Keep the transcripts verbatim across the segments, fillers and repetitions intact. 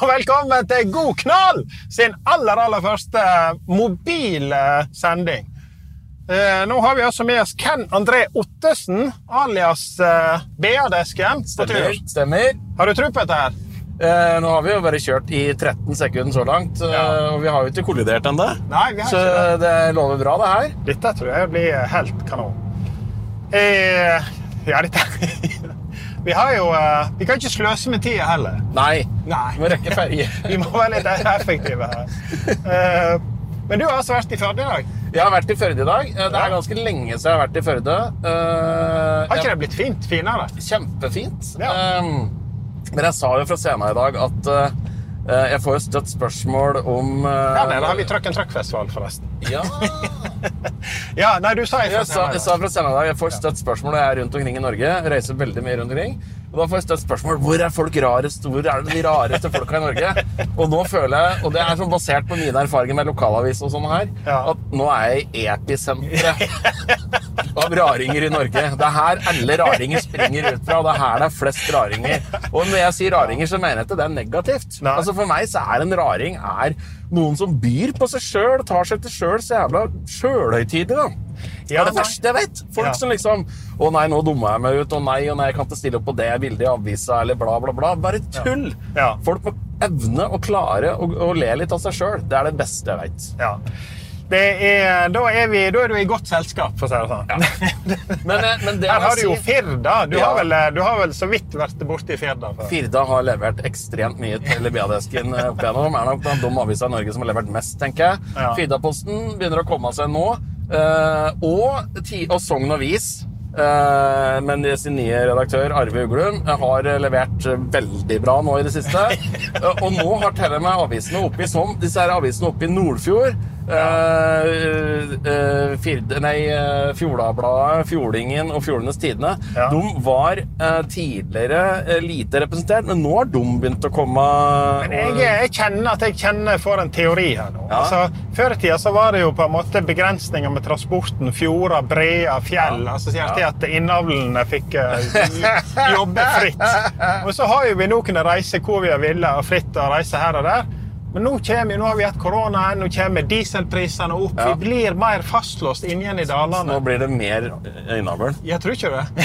velkommen til God Knall sin aller, aller første mobilsending. Eh, nå har vi også med oss Ken André Ottesen, alias eh, B A-desken. Stemmer, stemmer. Har du tro på dette her? Eh, nå har vi jo bare kjørt i tretten sekunder så langt, ja. Og vi har jo ikke kollidert enda. Nei, vi har så ikke det. det lover bra det her. Dette tror jeg blir helt kanon. Eh, ja, dette... Vi har jo, vi kan ikke sløse med tida heller. Nei, Nei. vi må rekke ferie. Vi må være litt effektive her. Men du har altså vært i Førde i dag? Jeg har vært i Førde i dag. Det er ganske lenge siden jeg har vært i Førde. Har ikke det blitt fint, finere? Kjempefint. Ja. Men jeg sa jo fra scenen i dag at jeg får jo støtt spørsmål om... Ja, nei, da har vi Truck and Truck-festival forresten. Ja. Ja, nei, du sa i jeg sa, jeg sa fra scenen i dag, jeg får støtt spørsmål, og jeg er rundt omkring i Norge, jeg reiser veldig mye rundt omkring, og da får jeg støtt spørsmål, hvor er folk rarest, hvor er det de rareste folka i Norge? Og nå føler jeg, og det er sånn basert på mine erfaringer med lokalavis og sånn her, ja. At nå er jeg i episenteret av raringer i Norge. Det er her alle raringer springer ut fra, og det er her det er flest raringer. Og når jeg sier raringer, så mener jeg ikke det er negativt. Nei. Altså for meg så er en raring er noen som byr på seg selv, tar seg til selv så jævla selvhøytidlig da. Ja, det er det verste jeg vet. Folk ja. Som liksom, å nei, nå dummer jeg meg ut, og nei, og nei, jeg kan ikke stille opp på det bildet i avisa, eller bla, bla, bla. Bare tull. Ja. Ja. Folk må evne og klare å, å le litt av seg selv. Det er det beste jeg vet. Ja. Det er, da, er vi, da er du i godt selskap, for å si det sånn. Ja. Men, men det her har du jo Firda. Du, ja. har vel, du har vel så vidt vært borte i Firda. For. Firda har levert ekstremt mye til B A-desken opp igjennom. Er nok blant de aviser i Norge som har levert mest, tenker jeg. Ja. Firda-posten begynner å komme seg nå. Uh, og, og Sogn Avis, uh, men sin nye redaktør Arve Uglum har levert veldig bra nå i det siste. uh, og nå har til og med avisene oppe i sånn, disse her avisene oppe i Nordfjord, Uh, uh, Firde, nei, uh, Fjordabladet, Fjordingen og Fjordenes Tidene, ja. De var uh, tidligere uh, lite representert, men nå har de begynt å komme uh, Men jeg, jeg kjenner at jeg kjenner for en teori her nå. Ja. Altså, før i tida så var det jo på en måte begrensninger med transporten, fjorda, brea, fjell, ja. Altså sier ja. At innavlene fikk uh, jobbe fritt. Og så har jo vi nå kunne reise hvor vi ville, og fritt å reise her og der. Men nå, kommer, nå har vi hatt korona, nå kommer dieselprisene opp, ja. Vi blir mer fastlåst inn igjen i dalene. Så nå blir det mer innavl? Jeg tror ikke det.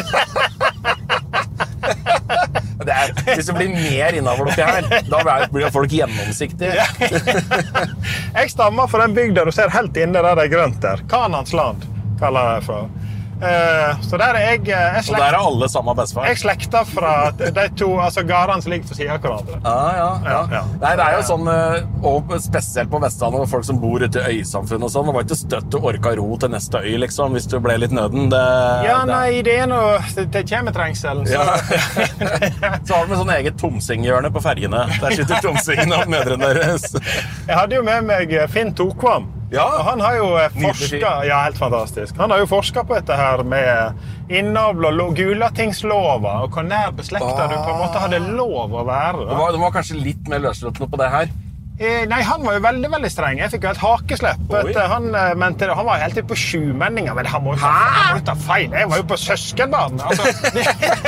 det er, hvis det blir mer innavl oppi her, da blir folk gjennomsiktige. Jeg stammer for den bygda du ser helt inne der det er grønt der. Kanans land, kaller jeg det for. Uh, så der er jeg, jeg slekt, og der er alle samme bestefar. Jeg slekta fra de to, altså gårdene som ligger på siden av hverandre. Ah, ja, ja. Ja, ja. Nei, det er jo sånn, og spesielt på Vestlandet, og folk som bor ute i øysamfunn og sånn, det var ikke støtt du orka ro til neste øy, liksom, hvis du ble litt nøden. Det, ja, det... nei, det er noe, det kommer trengselen. Så. Ja. Så har vi med sånn eget tomsinghjørne på fergene. Der sitter tomsingen av mødrene deres. Jeg hadde jo med meg Finn Tokvam. Ja, og han har jo forsket, ja, helt fantastisk. Han har jo forsket på dette her med innavl og gulatingslova, og hvor nær beslektet ah. du på en måte hadde lov å være. Du var, du var kanskje litt mer løsluttende på det her? Eh, nei, han var jo veldig, veldig streng. Jeg fikk jo et hakeslepp. Han mente, han var helt på sjumenninger, men han må jo ta, ta feil. Jeg var jo på søskenbarn. Altså.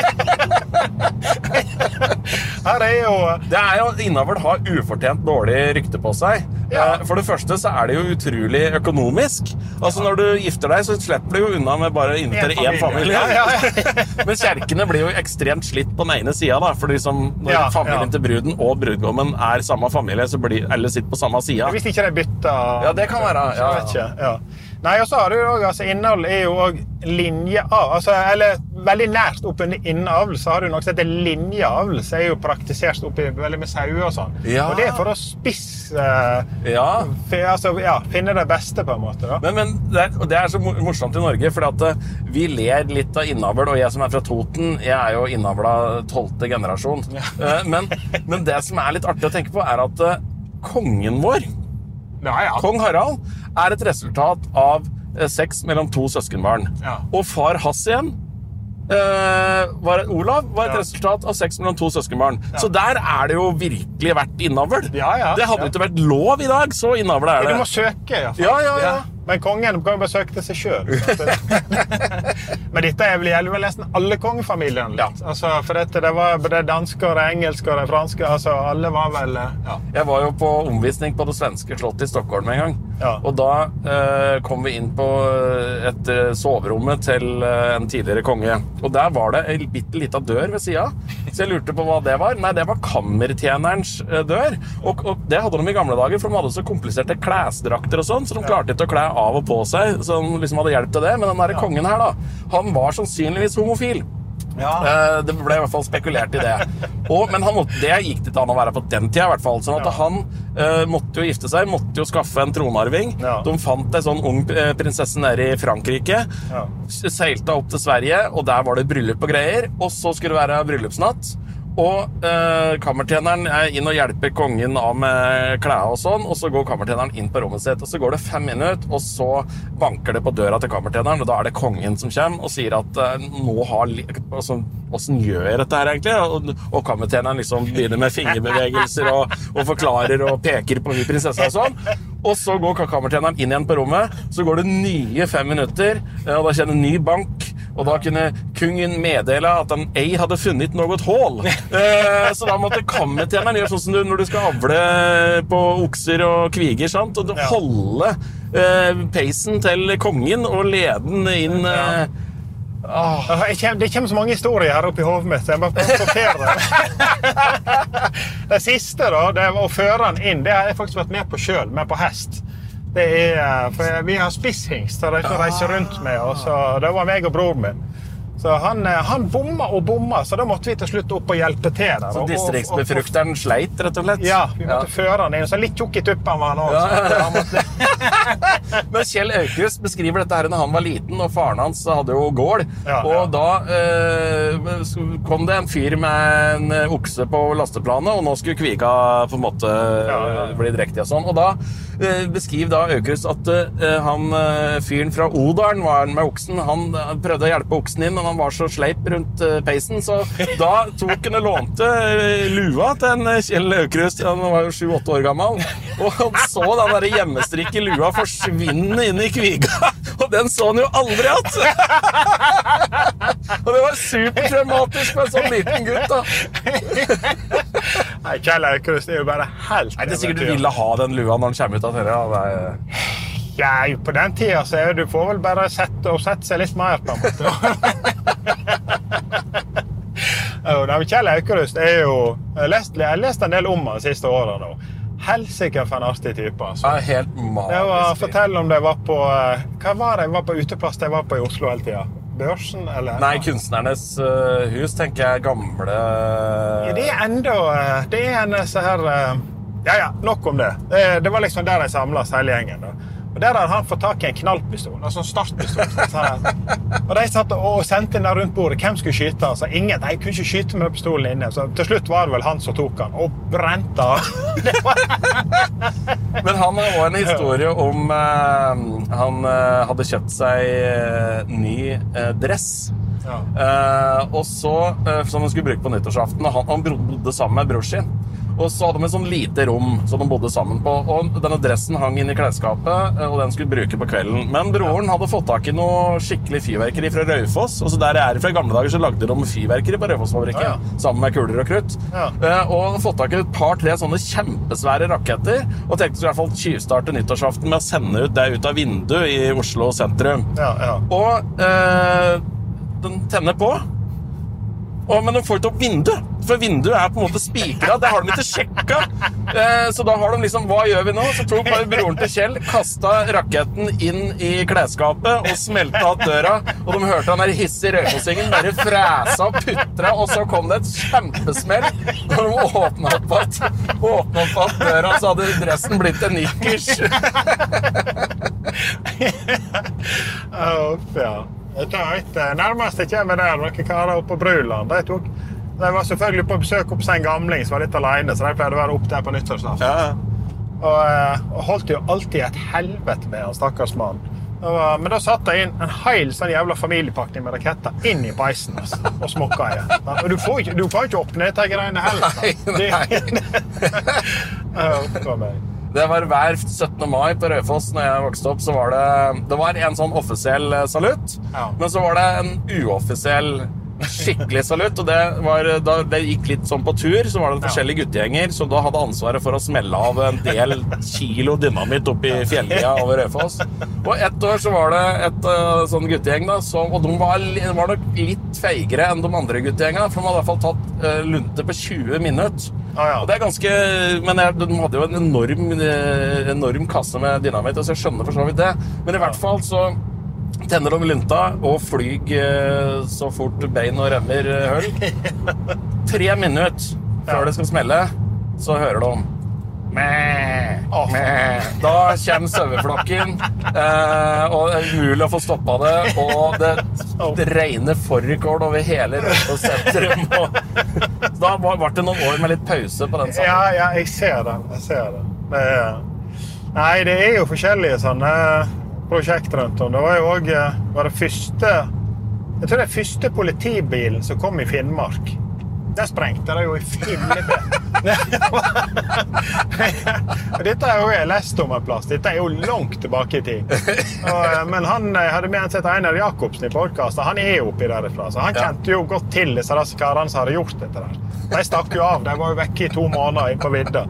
Her er jo... Det er jo, innavl har ufortjent dårlig rykte på seg. Ja. For det første så er det jo utrolig økonomisk. Altså når du gifter deg, så slipper du jo unna med bare inntil en familie. Ja, ja, ja. Men kjerkene blir jo ekstremt slitt på den ene siden da, fordi som når ja, familien ja. Til bruden og brudgommen er samme familie, så blir alle sitter på samme siden. Hvis ikke de bytter... Ja, det kan være. Ja, ja. Ja. Nei, og så har du jo også, altså innavl er jo også linjeavl, altså, eller veldig nært opp under innavl, så har du noe som heter linjeavl, så er jo praktisert opp i veldig med sauer og sånn. Ja. Og det er for å spisse, ja. For, altså, ja, finne det beste på en måte. Da. Men, men det, er, det er så morsomt i Norge, for at vi ler litt av innavl, og jeg som er fra Toten, jeg er jo innavla tolvte generasjon. Ja. Men, men det som er litt artig å tenke på, er at kongen vår, ja, ja. Kong Harald, er et resultat av eh, sex mellom to søskenbarn. Ja. Og far Hass igjen, eh, var, Olav, var et ja. Resultat av sex mellom to søskenbarn. Ja. Så der er det jo virkelig vært innavl. Ja, ja. Det hadde jo ja. Ikke vært lov i dag, så innavl er det. Du må søke, i hvert fall. Ja, ja, ja. Men kongen kan jo bare søke til seg selv. Men dette er vel vel nesten alle kongefamiliene litt. Ja. Altså, for dette, det var det danske og det engelske og det franske, altså alle var vel... Ja. Jeg var jo på omvisning på det svenske slottet i Stockholm en gang, ja. Og da eh, kom vi inn på et soverommet til en tidligere konge, og der var det en bitte liten dør ved siden, så jeg lurte på hva det var. Nei, det var kammertjenerens dør, og, og det hadde de i gamle dager, for de hadde så kompliserte klesdrakter og sånn, så de klarte ikke å kle av og på seg, som liksom hadde hjelp til det, men den der kongen her da, han var sannsynligvis homofil. Ja. Det ble i hvert fall spekulert i det. Og, men han måtte, det gikk det til han å være på den tida i hvert fall. Sånn at ja. Han uh, måtte jo gifte seg, måtte jo skaffe en tronarving. Ja. De fant en sånn ung prinsesse nede i Frankrike, ja. Seilte opp til Sverige, og der var det bryllup og greier. Og så skulle det være bryllupsnatt. Og eh, kammertjeneren er inn og hjelper kongen av med klær og sånn, og så går kammertjeneren inn på rommet sitt, og så går det fem minutter, og så banker det på døra til kammertjeneren, og da er det kongen som kommer og sier at eh, nå har, altså, hvordan gjør jeg dette her egentlig? Og, og kammertjeneren liksom begynner med fingerbevegelser og, og forklarer og peker på prinsessa og sånn, og så går kammertjeneren inn igjen på rommet, så går det nye fem minutter, og da kjenner en ny bank, og da kunne kungen meddele at han ei hadde funnet noe hål. Eh, så da måtte kammertjeneren gjøre sånn som du, når du skal avle på okser og kviger, sant? Og holde eh, peisen til kongen og lede den inn... Eh, oh. Kjem, det kommer så mange historier her oppe i hovedet mitt, så jeg bare sorterer det. Det siste da, det var å føre den inn, det har jeg faktisk vært med på selv, med på hest. Det er, for vi har spisshingst, så de reiser rundt med, og så, det var meg og bror min. Så han, han bomma og bomma, så da måtte vi til slutt opp og hjelpe til der. Så distriktsbefrukteren sleit, rett og slett? Ja, vi måtte ja. Føre han inn, så litt tjukk i tuppen var han også. Ja, ja. Han måtte... Men Kjell Aukrust beskriver dette her når han var liten, og faren hans hadde jo gård, ja, og ja. Da eh, kom det en fyr med en okse på lasteplanet, og nå skulle kviga på en måte ja, ja. Bli drektig og sånn, og da eh, beskriv da Aukrust at eh, han, fyren fra Odalen var med oksen, han prøvde å hjelpe oksen inn, han var så sleip rundt uh, peisen, så da tok han og lånte uh, lua til en uh, Kjell Aukrust, han var jo sju åtte år gammel, og han så den der hjemmestrikket lua forsvinne inn i kviga, og den så han jo aldri hatt. Og det var supertraumatisk for en sånn liten gutt da. Nei, Kjell Aukrust er jo bare helt... Nei, det er sikkert du ville ha den lua når han kommer ut av dette. Ja, er... Ja, på den tiden så er du får vel bare sette og sette seg litt mer på en måte. Ja, Kjell Aukrust er jo... Jeg har lest, jeg har lest en del om han de siste årene nå. Helsike for en artig type. Altså. Ja, helt magisk. Det var, fortell om det var på... Hva var det? Jeg var på uteplass, det var på i Oslo hele tiden. Børsen, eller? Nei, Kunstnernes uh, hus, tenker jeg, gamle... Ja, det er enda... Det er en så her... Ja, ja, nok om det. Det, det var liksom der de samlet hele gjengen da. Og der hadde han fått tak i en knallpistol, en sånn startpistol. Og de satt og sendte inn der rundt bordet, hvem skulle skyte? Altså, ingen, de kunne ikke skyte med pistolen inne. Så til slutt var det vel han som tok han, og brente han. Men han har også en historie om uh, han uh, hadde kjøpt seg uh, ny uh, dress. Ja. Uh, og så, uh, som han skulle bruke på nyttårsaften, han, han bodde sammen med bror sin. Og så hadde de et sånn lite rom som de bodde sammen på, og denne dressen hang inn i klesskapet, og den skulle bruke på kvelden. Men broren hadde fått tak i noe skikkelig fyrverkeri fra Raufoss, og så der jeg er fra gamle dager så lagde de fyrverkeri på Raufoss-fabrikken, ja, ja. Sammen med kuler og krutt. Ja. Og fått tak i et par-tre sånne kjempesvære raketter, og tenkte i hvert fall tjuvstarte nyttårsaften med å sende ut det ut av vinduet i Oslo sentrum. Ja, ja. Og eh, den tenner på, og, men de får ikke opp vinduet, for vinduet er på en måte spikret, det har de ikke sjekket. Eh, så da har de liksom, hva gjør vi nå? Så tok bare broren til Kjell, kastet raketten inn i klesskapet og smelte av døra, og de hørte han der hisse røyfossingen, bare fræsa og putra, og så kom det et kjempesmell. Når de åpnet opp at, åpnet opp at døra, så hadde dressen blitt en nikkers. Uff, ja. Jeg vet, nærmest jeg kommer der, noen karer oppe på Bruland. De, tok, de var selvfølgelig på besøk opp seg en gamling som var litt alene, så de pleide å være opp der på nyttårsaften. Ja. Og, og holdt jo alltid et helvete med han, stakkars mann. Og, men da satt jeg inn en heil sånn jævla familiepakning med raketter inn i peisen altså, og smokka i. Og du får ikke, du får ikke åpne dette greiene heller. Nei, nei. Det, det, det, Det var hver syttende mai på Raufoss når jeg vokste opp, så var det, det var en sånn offisiell salutt, ja. Men så var det en uoffisiell skikkelig salutt, og det, var, da det gikk litt sånn på tur, så var det forskjellige guttegjenger som da hadde ansvaret for å smelle av en del kilo dynamitt opp i fjelllia over Raufoss. Og ett år så var det et uh, sånn guttegjeng da, som, og de var, var nok litt feigere enn de andre guttegjengene, for de hadde i hvert fall tatt uh, lunte på tjue minutter. Ah, ja. Og det er ganske, men jeg, de hadde jo en enorm, enorm kasse med dynamitt, så jeg skjønner for så vidt det. Men i hvert fall så tenner de lunta og flyg så fort bein og remmer høll. Tre minutter før det skal smelle, så hører de mæ, mæ. Da kommer saueflokken, eh, og det er umulig å få stoppet det, og det, det regner forrekord over hele Raufoss sentrum. Da var det noen år med litt pause på den sammen. Ja, ja, jeg ser den, jeg ser den. Det er, nei, det er jo forskjellige sånne prosjekter rundt om. Det var jo også, var det første, jeg tror det er første politibilen som kom i Finnmark. Det sprengte det jo i fillebe. Dette er jo jeg lest om en plass. Dette er jo langt tilbake i tid. Og, men han hadde med en sett Einar Jakobsen i podcasten. Han er jo oppi derifra, så han kjente jo godt til disse karene som hadde gjort dette der. De stakk jo av. De var jo vekke i to måneder inn på vidda.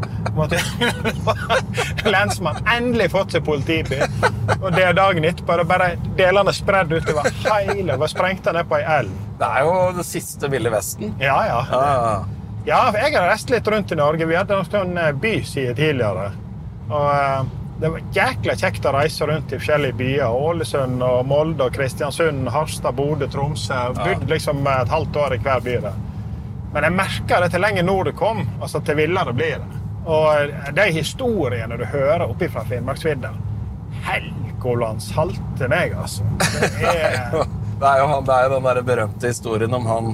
Lensmann endelig fått seg politibil. Og det er dagen etterpå. Bare delene spredd utover hele. Og sprengte ned på en elv. Det er jo det siste Ville Vesten. Ja, ja. Ah. Ja, jeg har reist litt rundt i Norge. Vi hadde en byside tidligere. Og det var jækla kjekt å reise rundt i forskjellige byer. Ålesund og Molde og Kristiansund, Harstad, Bodø, Tromsø. Bodde liksom et halvt år i hver by der. Men jeg merket det til lenger nord det kom, altså til villere blir det. Og de historiene du hører oppe fra Finnmarksvidda, Helgoland salte meg, altså. Det er... Det er jo han, det er jo den der berømte historien om han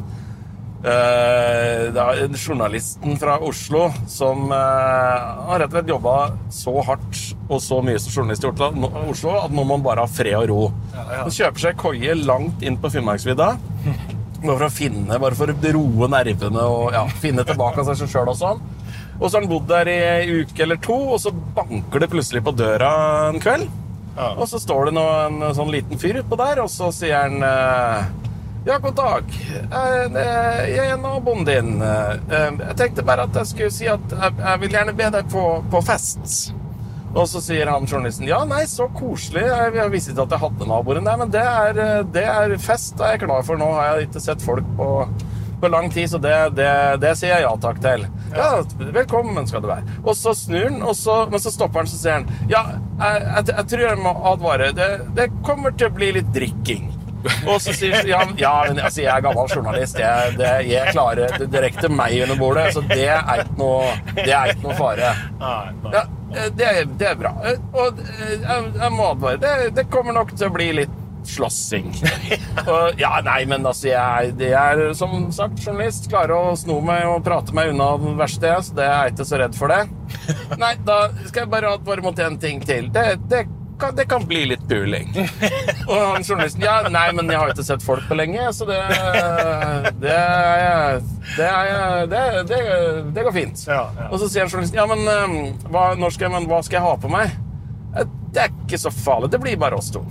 eh, det er journalisten fra Oslo som eh, har rett og slett jobbet så hardt og så mye som journalist i Oslo at nå må man bare ha fred og ro. Ja, ja. Han kjøper seg koie langt inn på Finnmarksvidda bare for å finne, bare for å roe nervene og ja, finne tilbake av seg selv og sånn. Og så har han bodd der i en uke eller to, og så banker det plutselig på døra en kveld. Ja. Og så står det nå en sånn liten fyr på der, og så sier han ja, god dag, jeg er naboen din. Jeg tenkte bare at jeg skulle si at jeg vil gjerne be deg på, på fest. Og så sier han journalisten, ja, nei, så koselig, jeg visste ikke at jeg hadde naboen der, men det er, det er fest, jeg er klar for. Nå har jeg ikke sett folk på, på lang tid, så det, det, det sier jeg ja takk til. Ja, velkommen skal du være. Og så snur han, og så, men så stopper han, så sier han, ja, jeg, jeg, jeg tror jeg må advare, det, det kommer til å bli litt drikking. Og så sier han, ja, ja men altså, jeg er gammel journalist, jeg, det, jeg klarer det direkte meg under bordet, så det er ikke noe, det er ikke noe fare. Ja, det, det er bra. Og jeg, jeg må advare, det, det kommer nok til å bli litt slåssing. Og, ja, nei, men altså, jeg, det er som sagt journalist, klarer å sno meg og prate meg unna den verste, så det er jeg ikke så redd for det. Nei, da skal jeg bare advare mot en ting til. Det, det, kan, det kan bli litt puling. Og han journalisten, ja, nei, men jeg har ikke sett folk på lenge, så det, det, er, det, er, det, det, det går fint. Ja, ja. Og så sier han journalisten, ja, men, hva, når skal jeg, men hva skal jeg ha på meg? Det er ikke så farlig, det blir bare oss to.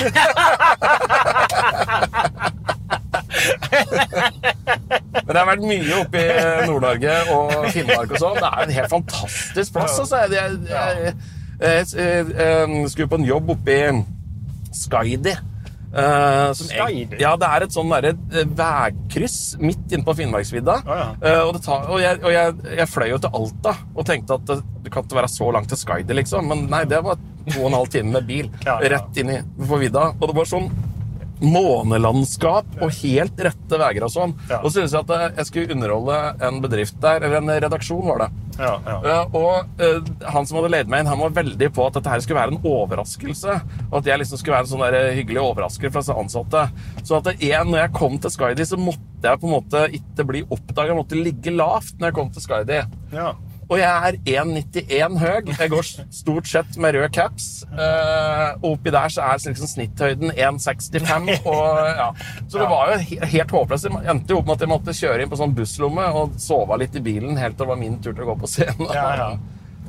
Men det har vært mye oppe i Nord-Norge og Finnmark og sånn. Det er en helt fantastisk plass. Altså. Jeg, jeg, jeg, jeg, jeg skulle på en jobb oppe i Skaidi. Uh, jeg, ja, det er et sånn der, uh, vegkryss midt inne på Finnmarksvidda. Oh, ja. uh, og, det tar, og, jeg, og jeg, jeg fløy jo til Alta og tenkte at det, det kan ikke være så langt til Skaidi, liksom. Men nei, det var to og en halv time med bil ja, ja. Rett inn i på vidda. Og det var sånn månelandskap og helt rette veger og sånn. Ja. Og så synes jeg at jeg skulle underholde en bedrift der, eller en redaksjon var det. Ja, ja. Uh, og uh, han som hadde ledet meg inn, han var veldig på at dette her skulle være en overraskelse, og at jeg liksom skulle være en sånn der hyggelig overrasker fra seg ansatte. Så at jeg, når jeg kom til Skaidi, så måtte jeg på en måte ikke bli oppdaget, jeg måtte ligge lavt når jeg kom til Skaidi. Ja. Og jeg er en komma nittien høy. Jeg går stort sett med rød caps. Uh, og oppi der så er liksom snitthøyden en komma sekstifem. Og, ja. Så det var jo helt håpløst. Jeg endte jo opp med at jeg måtte kjøre inn på sånn busslomme og sove litt i bilen helt til det var min tur til å gå på scenen. Ja, ja.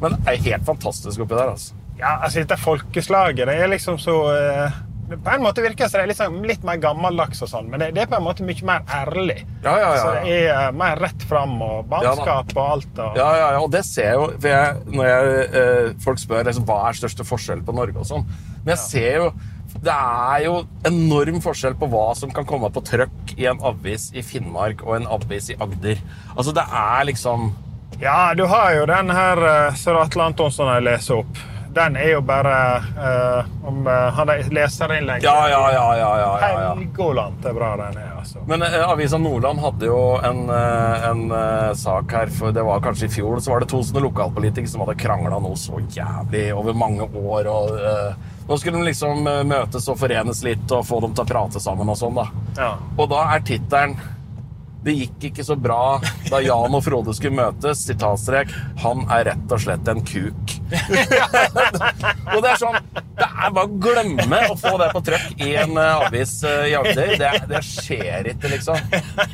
Men det er helt fantastisk oppi der, altså. Ja, altså dette folkeslaget, det er liksom så... Uh, på en måte virker det liksom litt mer gammeldags og sånn, men det, det er på en måte mye mer ærlig. Ja, ja, ja. Så det er uh, mer rett frem og banskap ja, og alt. Og... Ja, ja, ja, og det ser jeg jo, for jeg, når jeg, uh, folk spør liksom, hva er største forskjell på Norge og sånn, men jeg ja. ser jo, det er jo enorm forskjell på hva som kan komme på trøkk i en avis i Finnmark og en avis i Agder. Altså det er liksom... Ja, du har jo den her uh, Sir Atle Antonsson jeg leser opp. Den er jo bare uh, om uh, han er leserinnlegg. Ja, ja, ja, ja, ja, ja, ja. Helgoland er bra den er, altså. Men uh, Avisa Nordland hadde jo en, uh, en uh, sak her, for det var kanskje i fjor, så var det to sånne lokalpolitikere som hadde kranglet noe så jævlig over mange år, og uh, nå skulle de liksom uh, møtes og forenes litt, og få dem til å prate sammen og sånn da. Ja. Og da er titelen Det gikk ikke så bra da Jan og Frode skulle møtes, sitatstrek, han er rett og slett en kuk. Og det er sånn, det er bare å glemme å få det på trøkk i en uh, avis uh, i Agder. Det, det skjer ikke, liksom.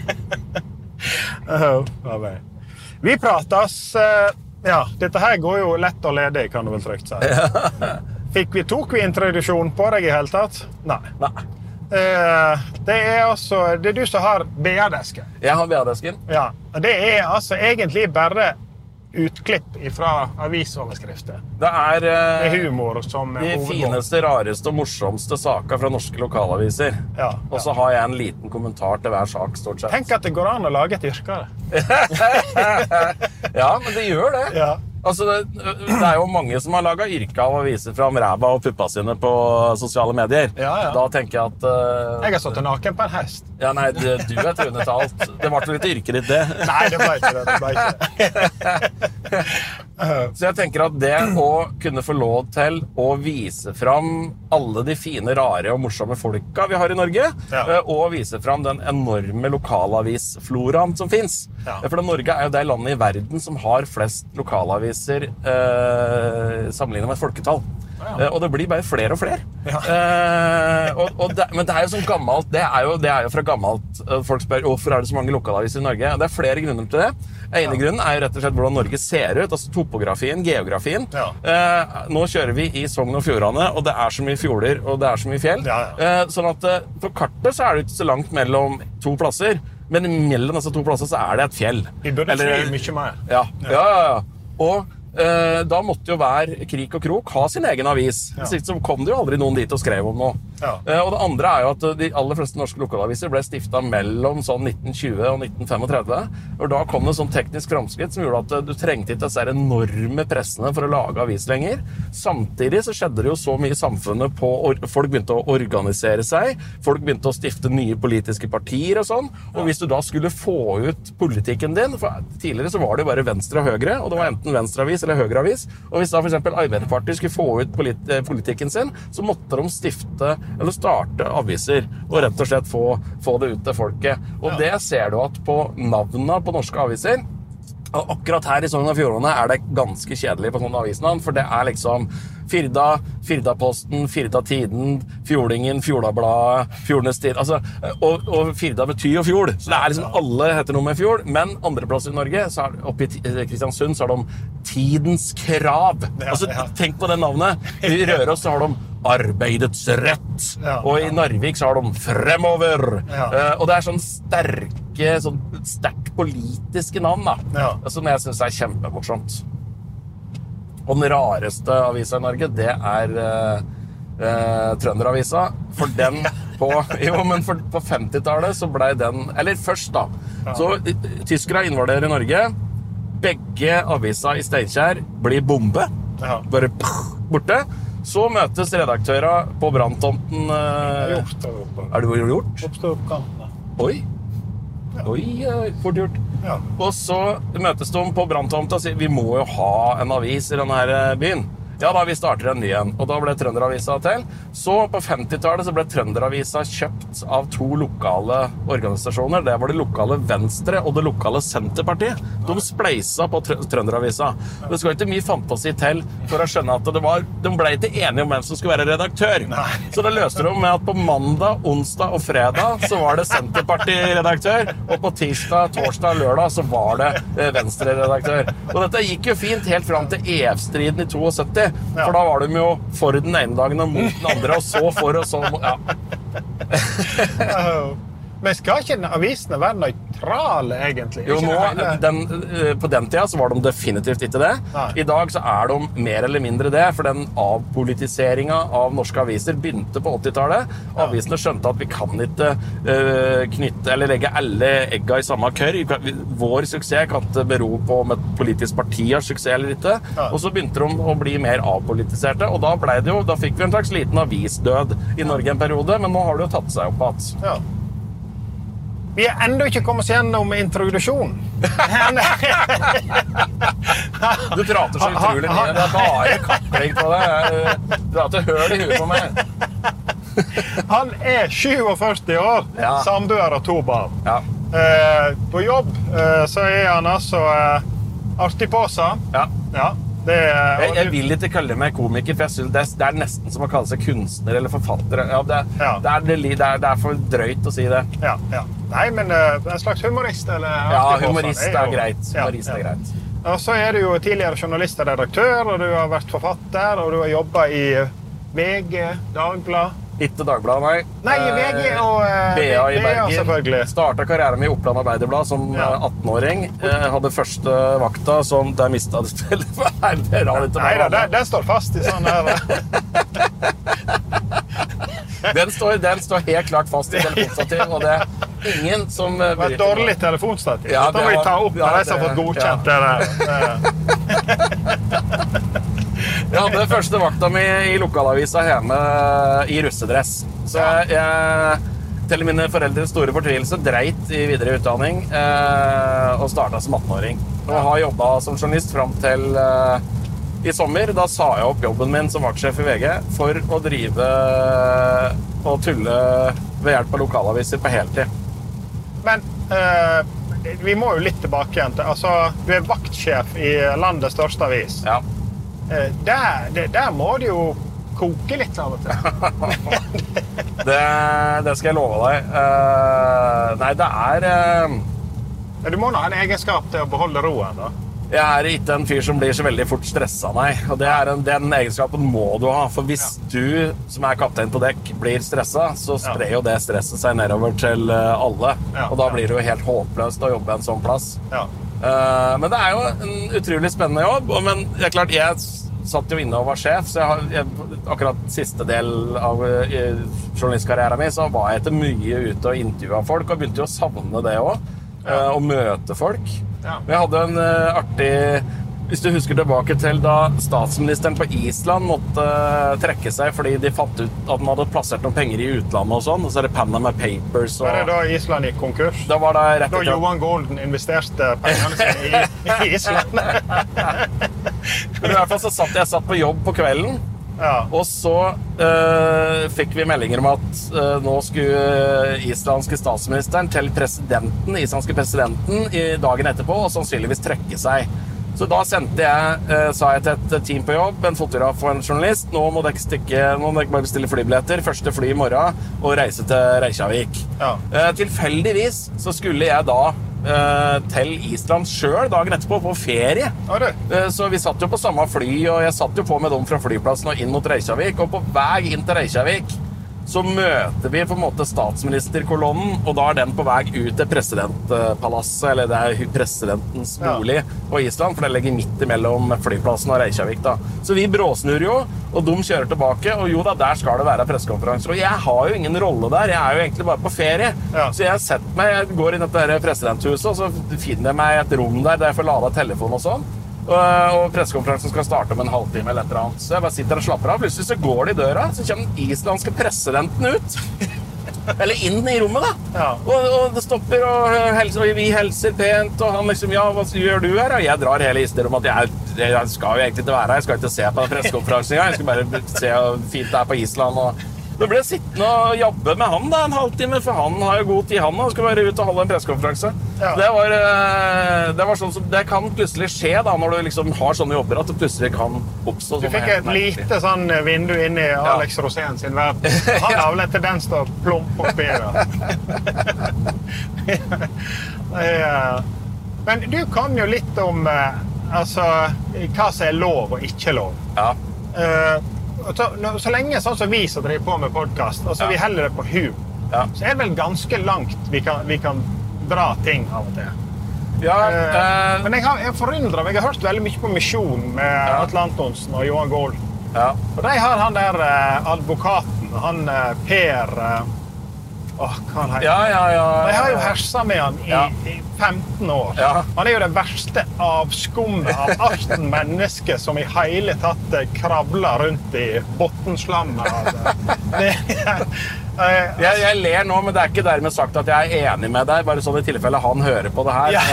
Oh, vi prates, uh, ja, dette her går jo lett og ledig, kan du vel trygt si. Fikk vi, tok vi introduksjon på deg i hele tatt? Nei. Nei. Uh, det er altså, det er du som har B A-desken. Jeg har B A-desken. Ja, det er altså egentlig bare utklipp fra avisoverskrifter. Det er, uh, det er humor som de fineste, rareste og morsomste saker fra norske lokalaviser. Ja, og så ja. har jeg en liten kommentar til hver sak, stort sett. Tenk at det går an å lage et yrke. Ja, men det gjør det. Ja. Altså, det, det er jo mange som har laget yrke av å vise fram ræva og puppa sine på sosiale medier. Ja, ja. Da tenker jeg at... Uh, jeg har stått naken på en hest. Ja, nei, du, du er truende til alt. Det var jo litt yrke ditt, det. Nei, det ble ikke det. Det ble ikke. Så jeg tenker at det å kunne få lov til å vise fram alle de fine, rare og morsomme folka vi har i Norge, ja. og vise fram den enorme lokalavisfloraen som finnes. Ja. For Norge er jo det landet i verden som har flest lokalaviser eh, sammenlignet med et folketall. Ja. Eh, og det blir bare flere og flere. Ja. Eh, og, og det, men det er jo sånn gammelt, det er jo, det er jo fra gammelt. Folk spør, hvorfor er det så mange lokalaviser i Norge? Det er flere grunner til det. En ja. grunnen er jo rett og slett hvordan Norge ser ut, altså topografien, geografien. Ja. Eh, nå kjører vi i Sogn og Fjordane, og det er så mye fjorder, og det er så mye fjell. Ja, ja. Eh, sånn at eh, på kartet så er det ikke så langt mellom to plasser, men mellom disse to plasser så er det et fjell. Vi burde fly mye mer. Ja, ja, ja. ja. Og eh, da måtte jo hver krik og krok ha sin egen avis. Ja. Så kom det jo aldri noen dit og skrev om noe. Ja. Eh, og det andre er jo at de aller fleste norske lokalaviser ble stiftet mellom sånn nitten tjue og nitten femogtredve. Og da kom det sånn teknisk framskritt som gjorde at du trengte ikke disse enorme pressene for å lage avis lenger. Samtidig så skjedde det jo så mye i samfunnet på, folk begynte å organisere seg, folk begynte å stifte nye politiske partier og sånn, og hvis du da skulle få ut politikken din, for tidligere så var det jo bare venstre og høyre, og det var enten venstreavis eller høyreavis, og hvis da for eksempel Arbeiderpartiet skulle få ut polit politikken sin, så måtte de stifte eller starte aviser, og rett og slett få, få det ut til folket. Og det ser du at på navnene på norske aviser, og akkurat her i Sogn og Fjordane er det ganske kjedelig på sånne avisnavn, for det er liksom Firda, Firdaposten, Firda Tiden, Fjordingen, Fjordabladet, Fjordenes Tid, altså, og, og Firda betyr jo fjord, så det er liksom alle heter noe med fjord, men andre plasser i Norge, så er, oppe i Kristiansund, så har de Tidens Krav. Altså, tenk på det navnet. I Røros så har de Arbeidets Rett, og i Narvik så har de Fremover, uh, og det er sånn sterke, sånn sterkt politiske navn, da, som jeg synes er kjempemorsomt. Og den rareste avisa i Norge, det er uh, uh, Trønderavisa. For den på, jo, men for, på femtitallet så ble den, eller først da, så tyskere invaderer i Norge, begge avisa i Steinkjer blir bombe, bare borte. Så møtes redaktører på branntomten. Uh, gjort, gjort. Er det gjort? Oppstå opp kanten. Oi. Oi, fort gjort. Ja. Og så møtes de på branntomten og sier, vi må jo ha en avis i denne her byen. Ja, da vi starter en ny en, og da ble Trønderavisa til. Så på femtitallet så ble Trønderavisa kjøpt av to lokale organisasjoner. Det var det lokale Venstre og det lokale Senterpartiet. De spleisa på Trønderavisa. Det skal ikke mye fantasi til for å skjønne at det var, de ble ikke enige om hvem som skulle være redaktør. Så det løste de med at på mandag, onsdag og fredag så var det Senterparti-redaktør, og på tirsdag, torsdag og lørdag så var det Venstre-redaktør. Og dette gikk jo fint helt fram til E F-striden i syttito, for da var de jo for den ene dagen og mot den andre, og så for og så mot, ja. Men skal ikke avisene være nøytrale, egentlig? Jo, nå, den, på den tida så var de definitivt ikke det. Nei. I dag så er de mer eller mindre det, for den avpolitiseringen av norske aviser begynte på åttitallet. Avisene skjønte at vi kan ikke uh, knytte eller legge alle egga i samme kør. Vår suksess kan ikke bero på om et politisk parti har suksess eller ikke. Ja. Og så begynte de å bli mer avpolitiserte, og da, ble det jo, da fikk vi en slags liten avisdød i Norge en periode, men nå har det jo tatt seg opp at. Ja. Vi er enda ikke kommet oss gjennom introduksjon. Du prater så utrolig mye. Det er bare kakling på det. Du har ikke hørt i huet på meg. Han er syvogførti år, ja. Samboer og to barn. Ja. Eh, på jobb eh, så er han altså eh, artig på seg. Ja. Ja. Det er, jeg, jeg vil ikke kalle meg komiker, for jeg synes det, er, det er nesten som å kalle seg kunstner eller forfatter. Ja, det, ja. det, er, det, er, det er for drøyt å si det. Ja, ja. Nei, men uh, en slags humorist eller ja, humorist er, er greit. Humorist ja, er ja. greit. Og så er du jo tidligere journalist og redaktør, og du har vært forfatter, og du har jobbet i V G, Dagblad. Ikke Dagbladet, nei. Nei, V G og uh, B A i Bergen. selvfølgelig. Startet karrieren min i Oppland Arbeiderblad som ja. attenåring. Jeg hadde første vakta som der mistet det til. Nei, det er litt Nei da, den, den står fast i sånn her. den, står, den står helt klart fast i telefonstativ, og det er ingen som... Det var et dårlig telefonstativ. Ja, da må vi ta opp ja, de som har fått godkjent ja. det. Jeg hadde første vakta mi i lokalavisa hjemme i russedress. Så jeg, jeg til mine foreldres store fortvilelse dreit i videre utdanning eh, og startet som attenåring. Og har jobbet som journalist frem til eh, i sommer. Da sa jeg opp jobben min som vaktsjef i V G for å drive og tulle ved hjelp av lokalaviser på heltid. Men eh, vi må jo litt tilbake igjen til, altså, du er vaktsjef i landets største avis. Ja. Der, der må det jo koke litt av og til. det, det skal jeg love deg. Uh, nei, det er... Uh... Du må nå ha en egenskap til å beholde roen, da. Jeg er ikke en fyr som blir så veldig fort stresset, nei. Og det er en, den egenskapen må du ha. For hvis ja. du, som er kaptein på dekk, blir stresset, så sprer jo det stresset seg nedover til alle. Ja. Og da blir det jo helt håpløst å jobbe en sånn plass. Ja. Uh, men det er jo en utrolig spennende jobb. Og, men det er klart, jeg satt jo inne og var sjef, så jeg har, jeg, akkurat siste del av uh, journalistkarrieren min, så var jeg etter mye ute og intervjuet folk, og begynte jo å savne det også, uh, å møte folk. Ja. Men jeg hadde en uh, artig... Hvis du husker tilbake til da statsministeren på Island måtte uh, trekke seg fordi de fant ut at man hadde plassert noen penger i utlandet og sånn, og så er det Panama Papers og... Var det da Island gikk konkurs? Da var det rett Da Johan Golden investerte pengene sine i, i Island. Men i hvert fall så satt jeg satt på jobb på kvelden, ja. Og så uh, fikk vi meldinger om at uh, nå skulle islandske statsministeren til presidenten, islandske presidenten i dagen etterpå, og sannsynligvis trekke seg. Så da sendte jeg, uh, sa jeg til et team på jobb, en fotograf og en journalist, nå må dere stikke, nå må dere bare bestille flybilletter, første fly i morgen, og reise til Reykjavik. Ja. Uh, tilfeldigvis så skulle jeg da uh, til Island selv dagen etterpå på ferie. Ja, uh, så vi satt jo på samme fly, og jeg satt jo på med dem fra flyplassen og inn mot Reykjavik, og på vei inn til Reykjavik så møter vi på en måte statsministerkolonnen, og da er den på vei ut til presidentpalasset, eller det er presidentens bolig ja. På Island, for det ligger midt imellom flyplassen og Reykjavik da. Så vi bråsnur jo, og de kjører tilbake, og jo da, der skal det være pressekonferanser. Og jeg har jo ingen rolle der, jeg er jo egentlig bare på ferie. Ja. Så jeg setter meg, jeg går inn i dette presidenthuset, og så finner jeg meg et rom der, der jeg får lada telefon og sånn. Og pressekonferansen skal starte om en halvtime eller et eller annet. Så jeg bare sitter og slapper av. Plutselig så går det i døra, så kommer den islandske presidenten ut. Eller inn i rommet da. Ja. Og, og det stopper, og, helser, og vi helser pent, og han liksom, ja, hva gjør du her? Og jeg drar hele historien om at jeg jeg skal jo egentlig ikke være her, jeg skal ikke se på den pressekonferansen engang, jeg skal bare se hvor fint det er på Island. Og da ble jeg sittende og jobbe med han da, en halvtime, for han har jo god tid han, og skal være ute og holde en pressekonferanse. Ja. Det, var, det var sånn som, det kan plutselig skje da, når du liksom har sånne jobber, at det plutselig kan oppstå. Du fikk et lite sånn vindu inn i Alex ja. Rosén sin verden. Han har vel en tendens til å plumpe opp i det. Men du kan jo litt om altså, hva som er lov og ikke lov. Ja. Så, så lenge sånn som vi som driver på med podcast, altså ja. Vi heller det på hum, ja. Så er det vel ganske langt vi kan, vi kan dra ting av og til. Ja, uh, men jeg har jeg forundret meg, jeg har hørt veldig mye på Misjon med ja. Atle Antonsen og Johan Gold. Ja. Og de har han der uh, advokaten, han uh, Per... Uh, Åh, hva han heter? Ja, ja, ja. De har jo herset med han i, ja. i femten år. Ja. Han er jo det verste avskummet av arten menneske som i hele tatt kravler rundt i bottenslammet. Det, jeg, jeg ler nå, men det er ikke dermed sagt at jeg er enig med deg, bare sånn i tilfelle han hører på det her. Ja.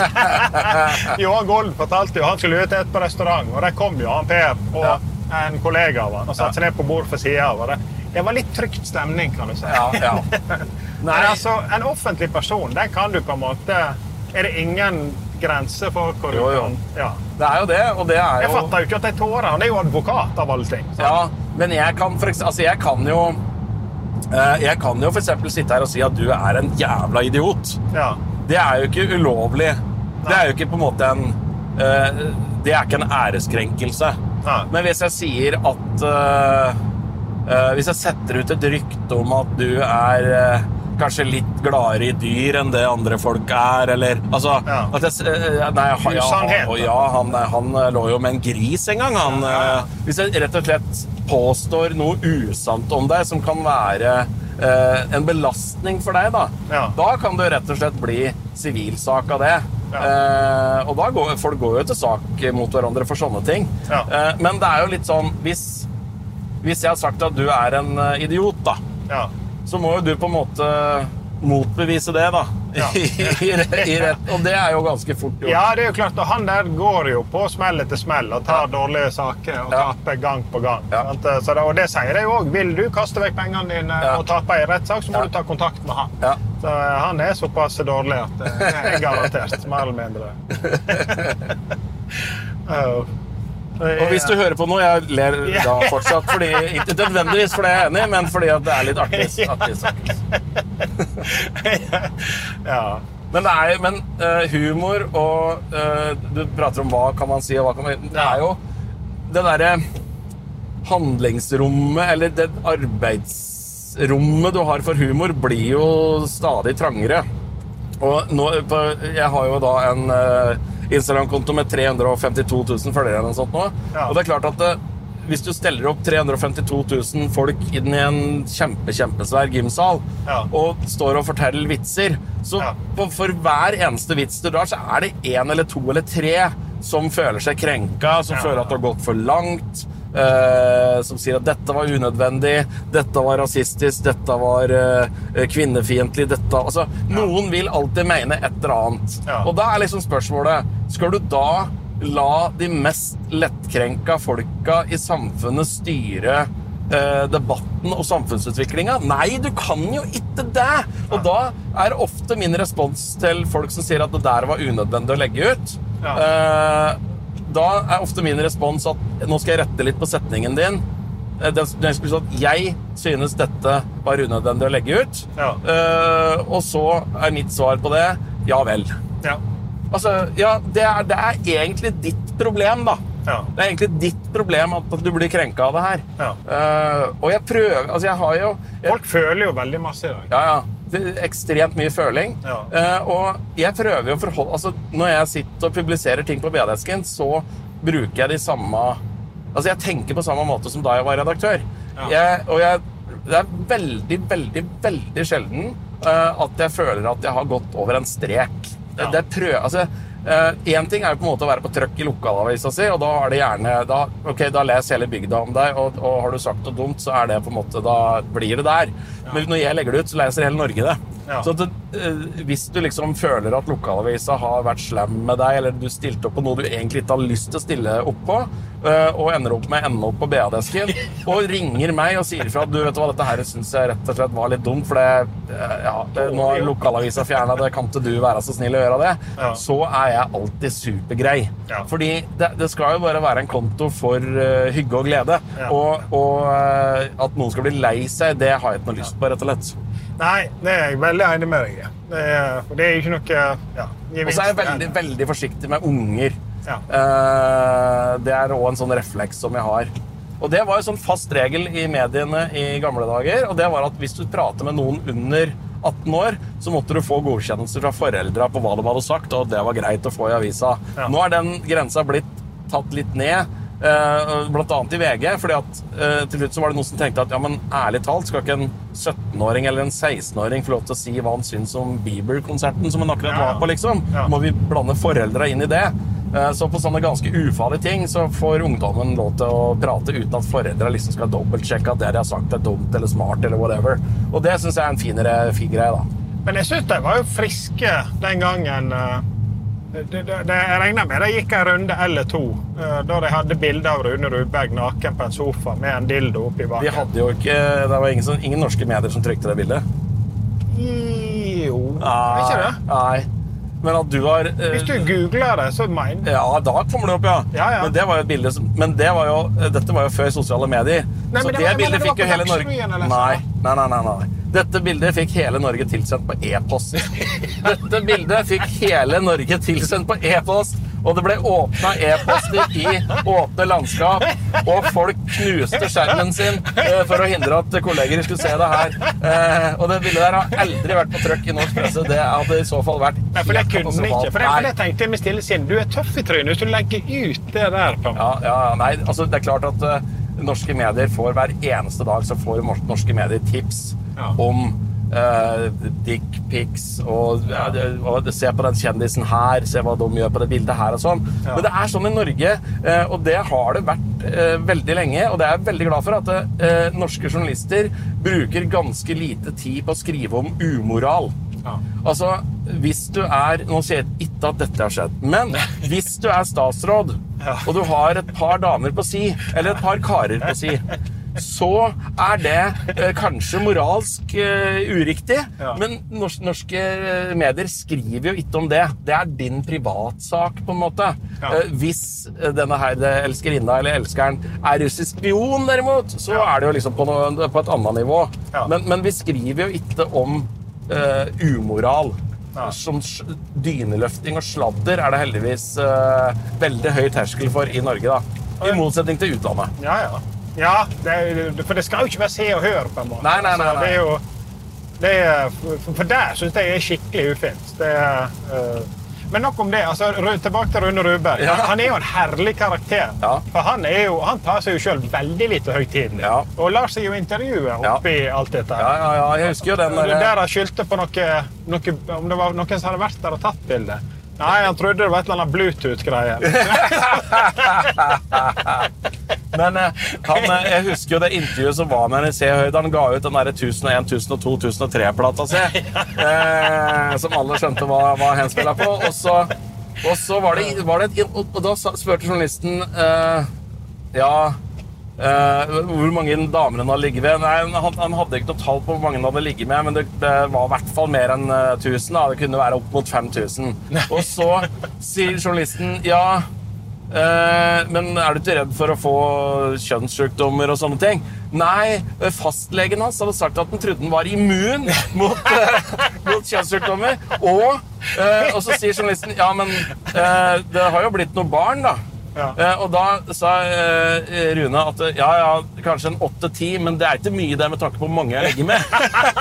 At Johan Gold fortalte jo, han skulle ut et på restaurant, og der kom jo han Per og ja. En kollega av han, og satt seg ned på bord for siden av det. Det var litt trygt stemning, kan du si. Ja, ja. Nei, altså, en offentlig person, den kan du på en måte... Er det ingen grenser for hvor jo, du jo. kan... Ja. Det er jo det, og det er jo... Jeg fatter jo ikke at jeg tårer. Han er jo advokat av alle ting. Sant? Ja, men jeg kan, for eksempel, altså, jeg kan jo... Jeg kan jo for eksempel sitte her og si at du er en jævla idiot. Ja. Det er jo ikke ulovlig. Nei. Det er jo ikke på en måte en... Det er ikke en æreskrenkelse. Nei. Men hvis jeg sier at... Uh, hvis jeg setter ut et rykte om at du er uh, kanskje litt gladere i dyr enn det andre folk er, eller altså ja. At jeg, uh, nei, ja, ja, ja han, han lå jo med en gris en gang han, uh, hvis jeg rett og slett påstår noe usant om deg som kan være uh, en belastning for deg da, ja. Da kan du rett og slett bli sivilsak av det. Ja. Uh, og da går folk går jo til sak mot hverandre for sånne ting. Ja. Uh, men det er jo litt sånn hvis Hvis jeg har sagt at du er en idiot, da, ja. Så må jo du på en måte motbevise det, da. Ja. I, i, i rett. Og det er jo ganske fort gjort. Ja, det er jo klart. Og han der går jo på smell etter smell og tar ja. Dårlige saker og ja. Taper gang på gang. Ja. Så det, og det sier jeg jo også. Vil du kaste vekk pengene dine ja. Og tape i rettssak, så må ja. Du ta kontakt med han. Ja. Så han er såpass dårlig at det er garantert, mer eller mindre. uh. Og hvis du hører på noe, jeg ler da fortsatt, fordi, ikke nødvendigvis fordi jeg er enig, men fordi at det er litt artig, artig sak. Ja. Men, det er, men uh, humor og uh, du prater om hva kan man si og hva kan man... Det er jo det der handlingsrommet, eller det arbeidsrommet du har for humor blir jo stadig trangere. Og nå, på, jeg har jo da en... Uh, Instagram-konto med tre hundre og femtito tusen følgere eller noe sånt nå. Ja. Og det er klart at det, hvis du steller opp tre hundre og femtito tusen folk inn i en kjempe, kjempesvær gymsal ja. Og står og forteller vitser, så ja. på, for hver eneste vits du drar, så er det en eller to eller tre som føler seg krenka, som ja. Føler at det har gått for langt, eh, som sier at dette var unødvendig, dette var rasistisk, dette var eh, kvinnefiendtlig, dette... Altså, ja. Noen vil alltid mene et eller annet. Ja. Og da er liksom spørsmålet, skal du da la de mest lettkrenka folka i samfunnet styre eh, debatten og samfunnsutviklingen? Nei, du kan jo ikke det! Og da er ofte min respons til folk som sier at det der var unødvendig å legge ut. Ja. Eh, da er ofte min respons at nå skal jeg rette litt på setningen din. Den skulle si at jeg synes dette var unødvendig å legge ut. Ja. Eh, og så er mitt svar på det, ja vel. Ja. Altså, ja, det er, det er egentlig ditt problem, da. Ja. Det er egentlig ditt problem at, at du blir krenket av det her. Ja. Uh, og jeg prøver, altså jeg har jo... Jeg, Folk føler jo veldig masse i dag. Ja, ja. Det er ekstremt mye føling. Ja. Uh, og jeg prøver jo å forholde... Altså, når jeg sitter og publiserer ting på B D-esken, så bruker jeg de samme... Altså, jeg tenker på samme måte som da jeg var redaktør. Ja. Jeg, og jeg... Det er veldig, veldig, veldig sjelden uh, at jeg føler at jeg har gått over en strek. Ja. Det prøv, altså, Uh, en ting er jo på en måte å være på trøkk i lokalavisa si, og da har det gjerne, da, ok, da les hele bygda om deg, og, og har du sagt noe dumt, så er det på en måte, da blir det der. Ja. Men når jeg legger det ut, så leser hele Norge det. Ja. Så det, uh, hvis du liksom føler at lokalavisa har vært slem med deg, eller du stilte opp på noe du egentlig ikke har lyst til å stille opp på, uh, og ender opp med ende opp på B A-desken, og ringer meg og sier fra at du vet hva, dette her synes jeg rett og slett var litt dumt, for det, uh, ja, det, nå har lokalavisa fjernet det, kan ikke du være så snill å gjøre det, ja. Så er jeg alltid supergrei. Ja. Fordi det, det skal jo bare være en konto for uh, hygge og glede. Ja. Og, og uh, at noen skal bli lei seg, det har jeg ikke noe lyst på, rett og slett. Nei, det er jeg veldig enig med deg. Det er, det er jo ikke noe... Ja, og så er jeg veldig, veldig forsiktig med unger. Ja. Uh, det er også en sånn refleks som jeg har. Og det var jo sånn fast regel i mediene i gamle dager, og det var at hvis du prater med noen under atten år, så måtte du få godkjennelse fra foreldre på hva de hadde sagt, og det var greit å få i avisa. Ja. Nå er den grensa blitt tatt litt ned, blant annet i V G, fordi at til slutt så var det noen som tenkte at ja, men ærlig talt skal ikke en syttenåring eller en sekstenåring få lov til å si hva han synes om Bieber-konserten som han akkurat var på, liksom. Ja. Må vi blande foreldre inn i det? Så på sånne ganske ufarlige ting så får ungdommen lov til å prate uten at foreldre liksom skal dobbeltsjekke at det de har sagt er dumt eller smart eller whatever. Og det synes jeg er en finere fin greie da. Men jeg synes de var jo friske den gangen. Det, det, det, jeg regner med det gikk en runde eller to da de hadde bilder av Rune Rudberg naken på en sofa med en dildo oppi baken. De hadde jo ikke, det var ingen, ingen norske medier som trykte det bildet. Jo, ah, ikke det? Nei. Men at du har... Uh, Hvis du googler det, så mener... Ja, da kommer det opp, ja. ja, ja. Men det var jo et bilde som... Men det var jo... Dette var jo før sosiale medier. Nei, så det, det var, bildet det fikk jo hele Norge... Nei, nei, nei, nei, nei. Dette bildet fikk hele Norge tilsendt på e-post. Dette bildet fikk hele Norge tilsendt på e-post. Og det ble åpnet e-poster i åpne landskap, og folk knuste skjermen sin eh, for å hindre at kolleger skulle se det her. Eh, og det bildet der har aldri vært på trykk i norsk presse. Det hadde i så fall vært... Nei, for det kunne den ikke. For det, for det tenkte jeg med stille sinn. Du er tøff i trynet hvis du legger ut det der på meg. Ja, ja, nei, altså det er klart at uh, norske medier får hver eneste dag så får norske medier tips ja. om Uh, dick pics og, ja. og se på den kjendisen her, se hva de gjør på det bildet her og sånn. Ja. Men det er sånn i Norge, uh, og det har det vært uh, veldig lenge, og det er jeg veldig glad for at uh, norske journalister bruker ganske lite tid på å skrive om umoral. Ja. Altså, hvis du er, nå sier jeg ikke at dette har skjedd, men hvis du er statsråd, ja. og du har et par damer på si, eller et par karer på si, så er det eh, kanskje moralsk eh, uriktig, ja. Men nors norske medier skriver jo ikke om det. Det er din privatsak, på en måte. Ja. Eh, hvis denne her elskerinna eller elskeren er russisk spion, derimot, så ja. Er det jo liksom på, noe, på et annet nivå. Ja. Men, men vi skriver jo ikke om eh, umoral. Ja. Som dyneløfting og sladder er det heldigvis eh, veldig høy terskel for i Norge, da. I motsetning til utlandet. Ja, ja. Ja, det, for det skal jo ikke være se og høre på en måte. Nei, nei, nei. nei. Det er jo, det er, for der synes jeg er skikkelig ufint. Det er, uh, men nok om det, altså, tilbake til Rune Rudberg. Ja. Han er jo en herlig karakter. Ja. For han, er jo, han tar seg jo selv veldig lite høytidelig. Ja. Og lar seg jo intervjue oppi ja. Alt dette. Ja, ja, ja, jeg husker jo den der... Der han skyldte på noe, noe, om det var noen som hadde vært der og tatt bildet. Nei, han trodde det var et eller annet Bluetooth-greier. Men han, jeg husker jo det intervjuet som var med i Se og Hør, da han ga ut den der tusen og en, tusen og to, tusen og tre-plata si, eh, som alle skjønte hva, hva han spiller på. Og så, og så var det, var det et, og da spurte journalisten, eh, ja... Uh, hvor mange damer han hadde ligget ved. Nei, han, han hadde ikke noe tall på hvor mange han hadde ligget med, men det, det var i hvert fall mer enn uh, tusen. Da. Det kunne være opp mot fem tusen. Og så sier journalisten, ja, uh, men er du ikke redd for å få kjønnssykdommer og sånne ting? Nei, fastlegen hans hadde sagt at han trodde han var immun mot, uh, mot kjønnssykdommer. Og, uh, og så sier journalisten, ja, men uh, det har jo blitt noen barn da. Ja. Eh, og da sa eh, Rune at ja, ja, kanskje en åtte ti, men det er ikke mye det med tanke på hvor mange jeg legger med.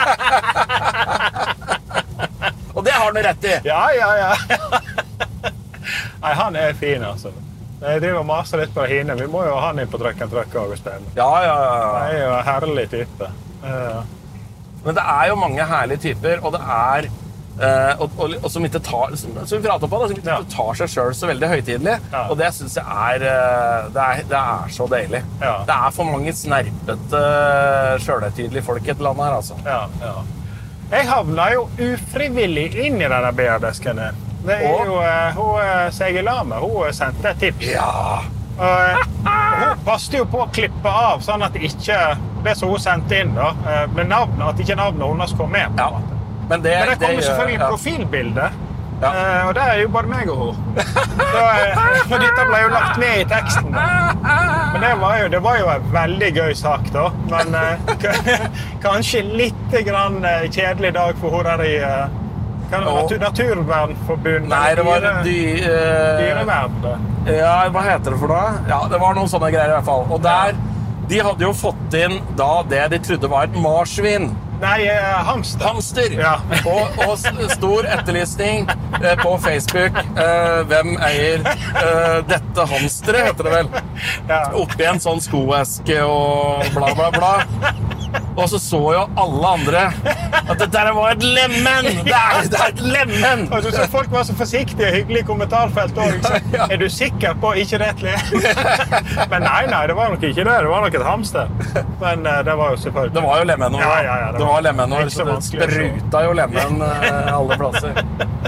Og det har han rett i. Ja, ja, ja. Nei, han er fin, altså. Jeg driver og maser litt på henne. Vi må jo ha han inn på trøkken trøkk og spille. Ja, ja, ja. Det er jo en herlig type. Ja. Men det er jo mange herlige typer, og det er Uh, og, og, og som ikke tar som, som vi prater på da, som ikke ja. tar seg selv så veldig høytidelig ja. Og det synes jeg er, uh, det er det er så deilig ja. Det er for mange snerpete uh, selvhøytidelige folk i et land her altså. Ja, ja. Jeg havnet jo ufrivillig inn i denne B R-desken det er og? jo uh, hun Segelame hun sendte et tips ja. og uh, hun passte jo på å klippe av sånn at ikke det som hun sendte inn da, uh, med navnet, at ikke navnet hennes kom med på ja. Men det, Men det kommer det, selvfølgelig ja. profilbilde, ja. uh, og det er jo bare meg og hun. Så, uh, for dette ble jo lagt med i teksten. Men det var jo, det var jo en veldig gøy sak da. Men uh, kanskje litt grann uh, kjedelig dag for hun der i uh, natur, Naturvernforbundet. Nei, det var dy, uh, dyrevern. Ja, hva heter det for noe? Ja, det var noen sånne greier i hvert fall. Og der, de hadde jo fått inn da det de trodde var et marsvin. Nei, uh, hamster. Hamster. Ja. og, og stor etterlysning uh, på Facebook. Uh, hvem eier uh, dette hamsteret, heter det vel? Ja. Oppi en sånn skoeske og bla, bla, bla. Og så så jo alle andre at det der var et lemen! Det er, det er et lemen! Og så folk var så forsiktige og hyggelige i kommentarfelt også. Ja. Er du sikker på ikke rettelig? Men nei, nei, det var nok ikke det. Det var nok et hamster. Men uh, det var jo selvfølgelig... Det var jo lemen. Ja, ja, ja, det, det var lemen, og så det spruta jo lemen uh, alle plasser.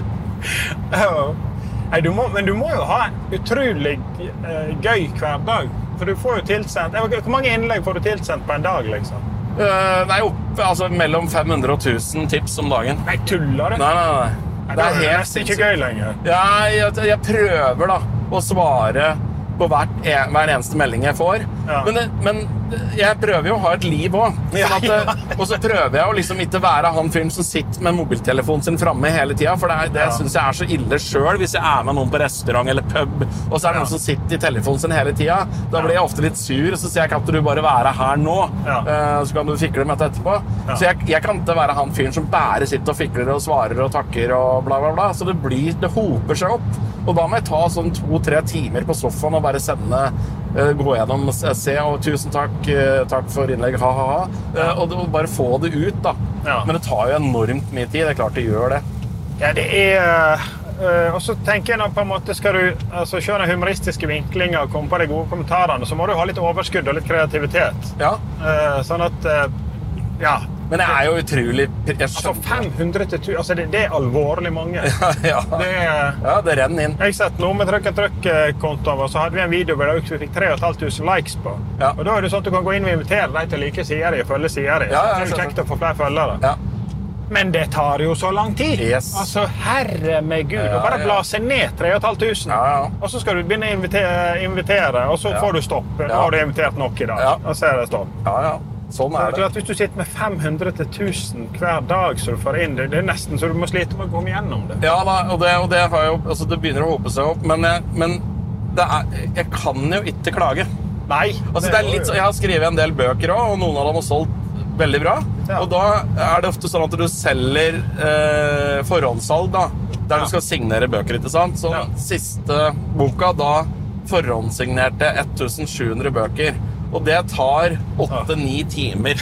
Nei, du må, men du må jo ha utrolig uh, gøy hver dag. For du får jo tilsendt... Hvor mange innlegg får du tilsendt på en dag, liksom? Uh, nei, opp, altså mellom fem hundre og tusen tips om dagen. Nei, tuller du? Nei, nei, nei. nei det er helt ikke gøy lenger. Ja, jeg, jeg prøver da å svare på hvert, en, hver eneste melding jeg får. Ja. Men, det, men jeg prøver jo å ha et liv også. Sånn at, ja, ja. Og så prøver jeg å liksom ikke være han fyren som sitter med mobiltelefonen sin fremme hele tiden, for det, er, det ja. synes jeg er så ille selv hvis jeg er med noen på restaurant eller pub, og så er det noen som sitter i telefonen sin hele tiden. Da blir jeg ofte litt sur, og så sier jeg, kan du bare være her nå? Ja. Uh, så kan du fikle med dette etterpå. Ja. Så jeg, jeg kan ikke være han fyren som bare sitter og fikler og svarer og takker og bla bla bla, så det blir, det hoper seg opp. Og da må jeg ta sånn to-tre timer på sofaen og bare sende, uh, gå gjennom, se, og tusen takk, uh, takk for innlegg, ha, ha, ha. Uh, og, og bare få det ut, da. Ja. Men det tar jo enormt mye tid, det er klart det gjør det. Ja, det er... Uh, og så tenker jeg nå på en måte, skal du altså, kjøre humoristiske vinklinger og komme på de gode kommentarene, så må du ha litt overskudd og litt kreativitet. Ja. Uh, sånn at, uh, ja... Men det er jo utrolig... Altså fem hundre til tusen, altså det, det er alvorlig mange. Ja, ja. Det, ja, det renner inn. Jeg har sett noe med Trykk en Trykk-kontoen vår, så hadde vi en video hvor vi fikk tre tusen fem hundre likes på. Ja. Og da er det sånn at du kan gå inn og invitere deg til å like sider og følge sider. Ja, ja, så det er kjekt å få flere følgere. Ja. Men det tar jo så lang tid. Yes. Altså, herre med Gud, ja, og bare bla seg ned tre tusen fem hundre. Ja, ja. Og så skal du begynne å invitere, invitere og så ja. får du stopp. Ja. Nå har du invitert nok i dag. Ja. Og så er det stopp. Ja, ja. Sånn er det. Klart, hvis du sitter med fem hundre til tusen hver dag så du får inn det, det er nesten så du må slite med å komme gjennom det. Ja, da, og, det, og det, har jo, altså, det begynner å hope seg opp, men, jeg, men det er, jeg kan jo ikke klage. Nei. Altså, det er litt, jeg har skrevet en del bøker også, og noen av dem har solgt veldig bra. Ja. Og da er det ofte sånn at du selger eh, forhåndssalg, da, der ja. du skal signere bøker, ikke sant? Så ja. siste boka, da forhåndssignerte tusen sju hundre bøker. Og det tar åtte ni timer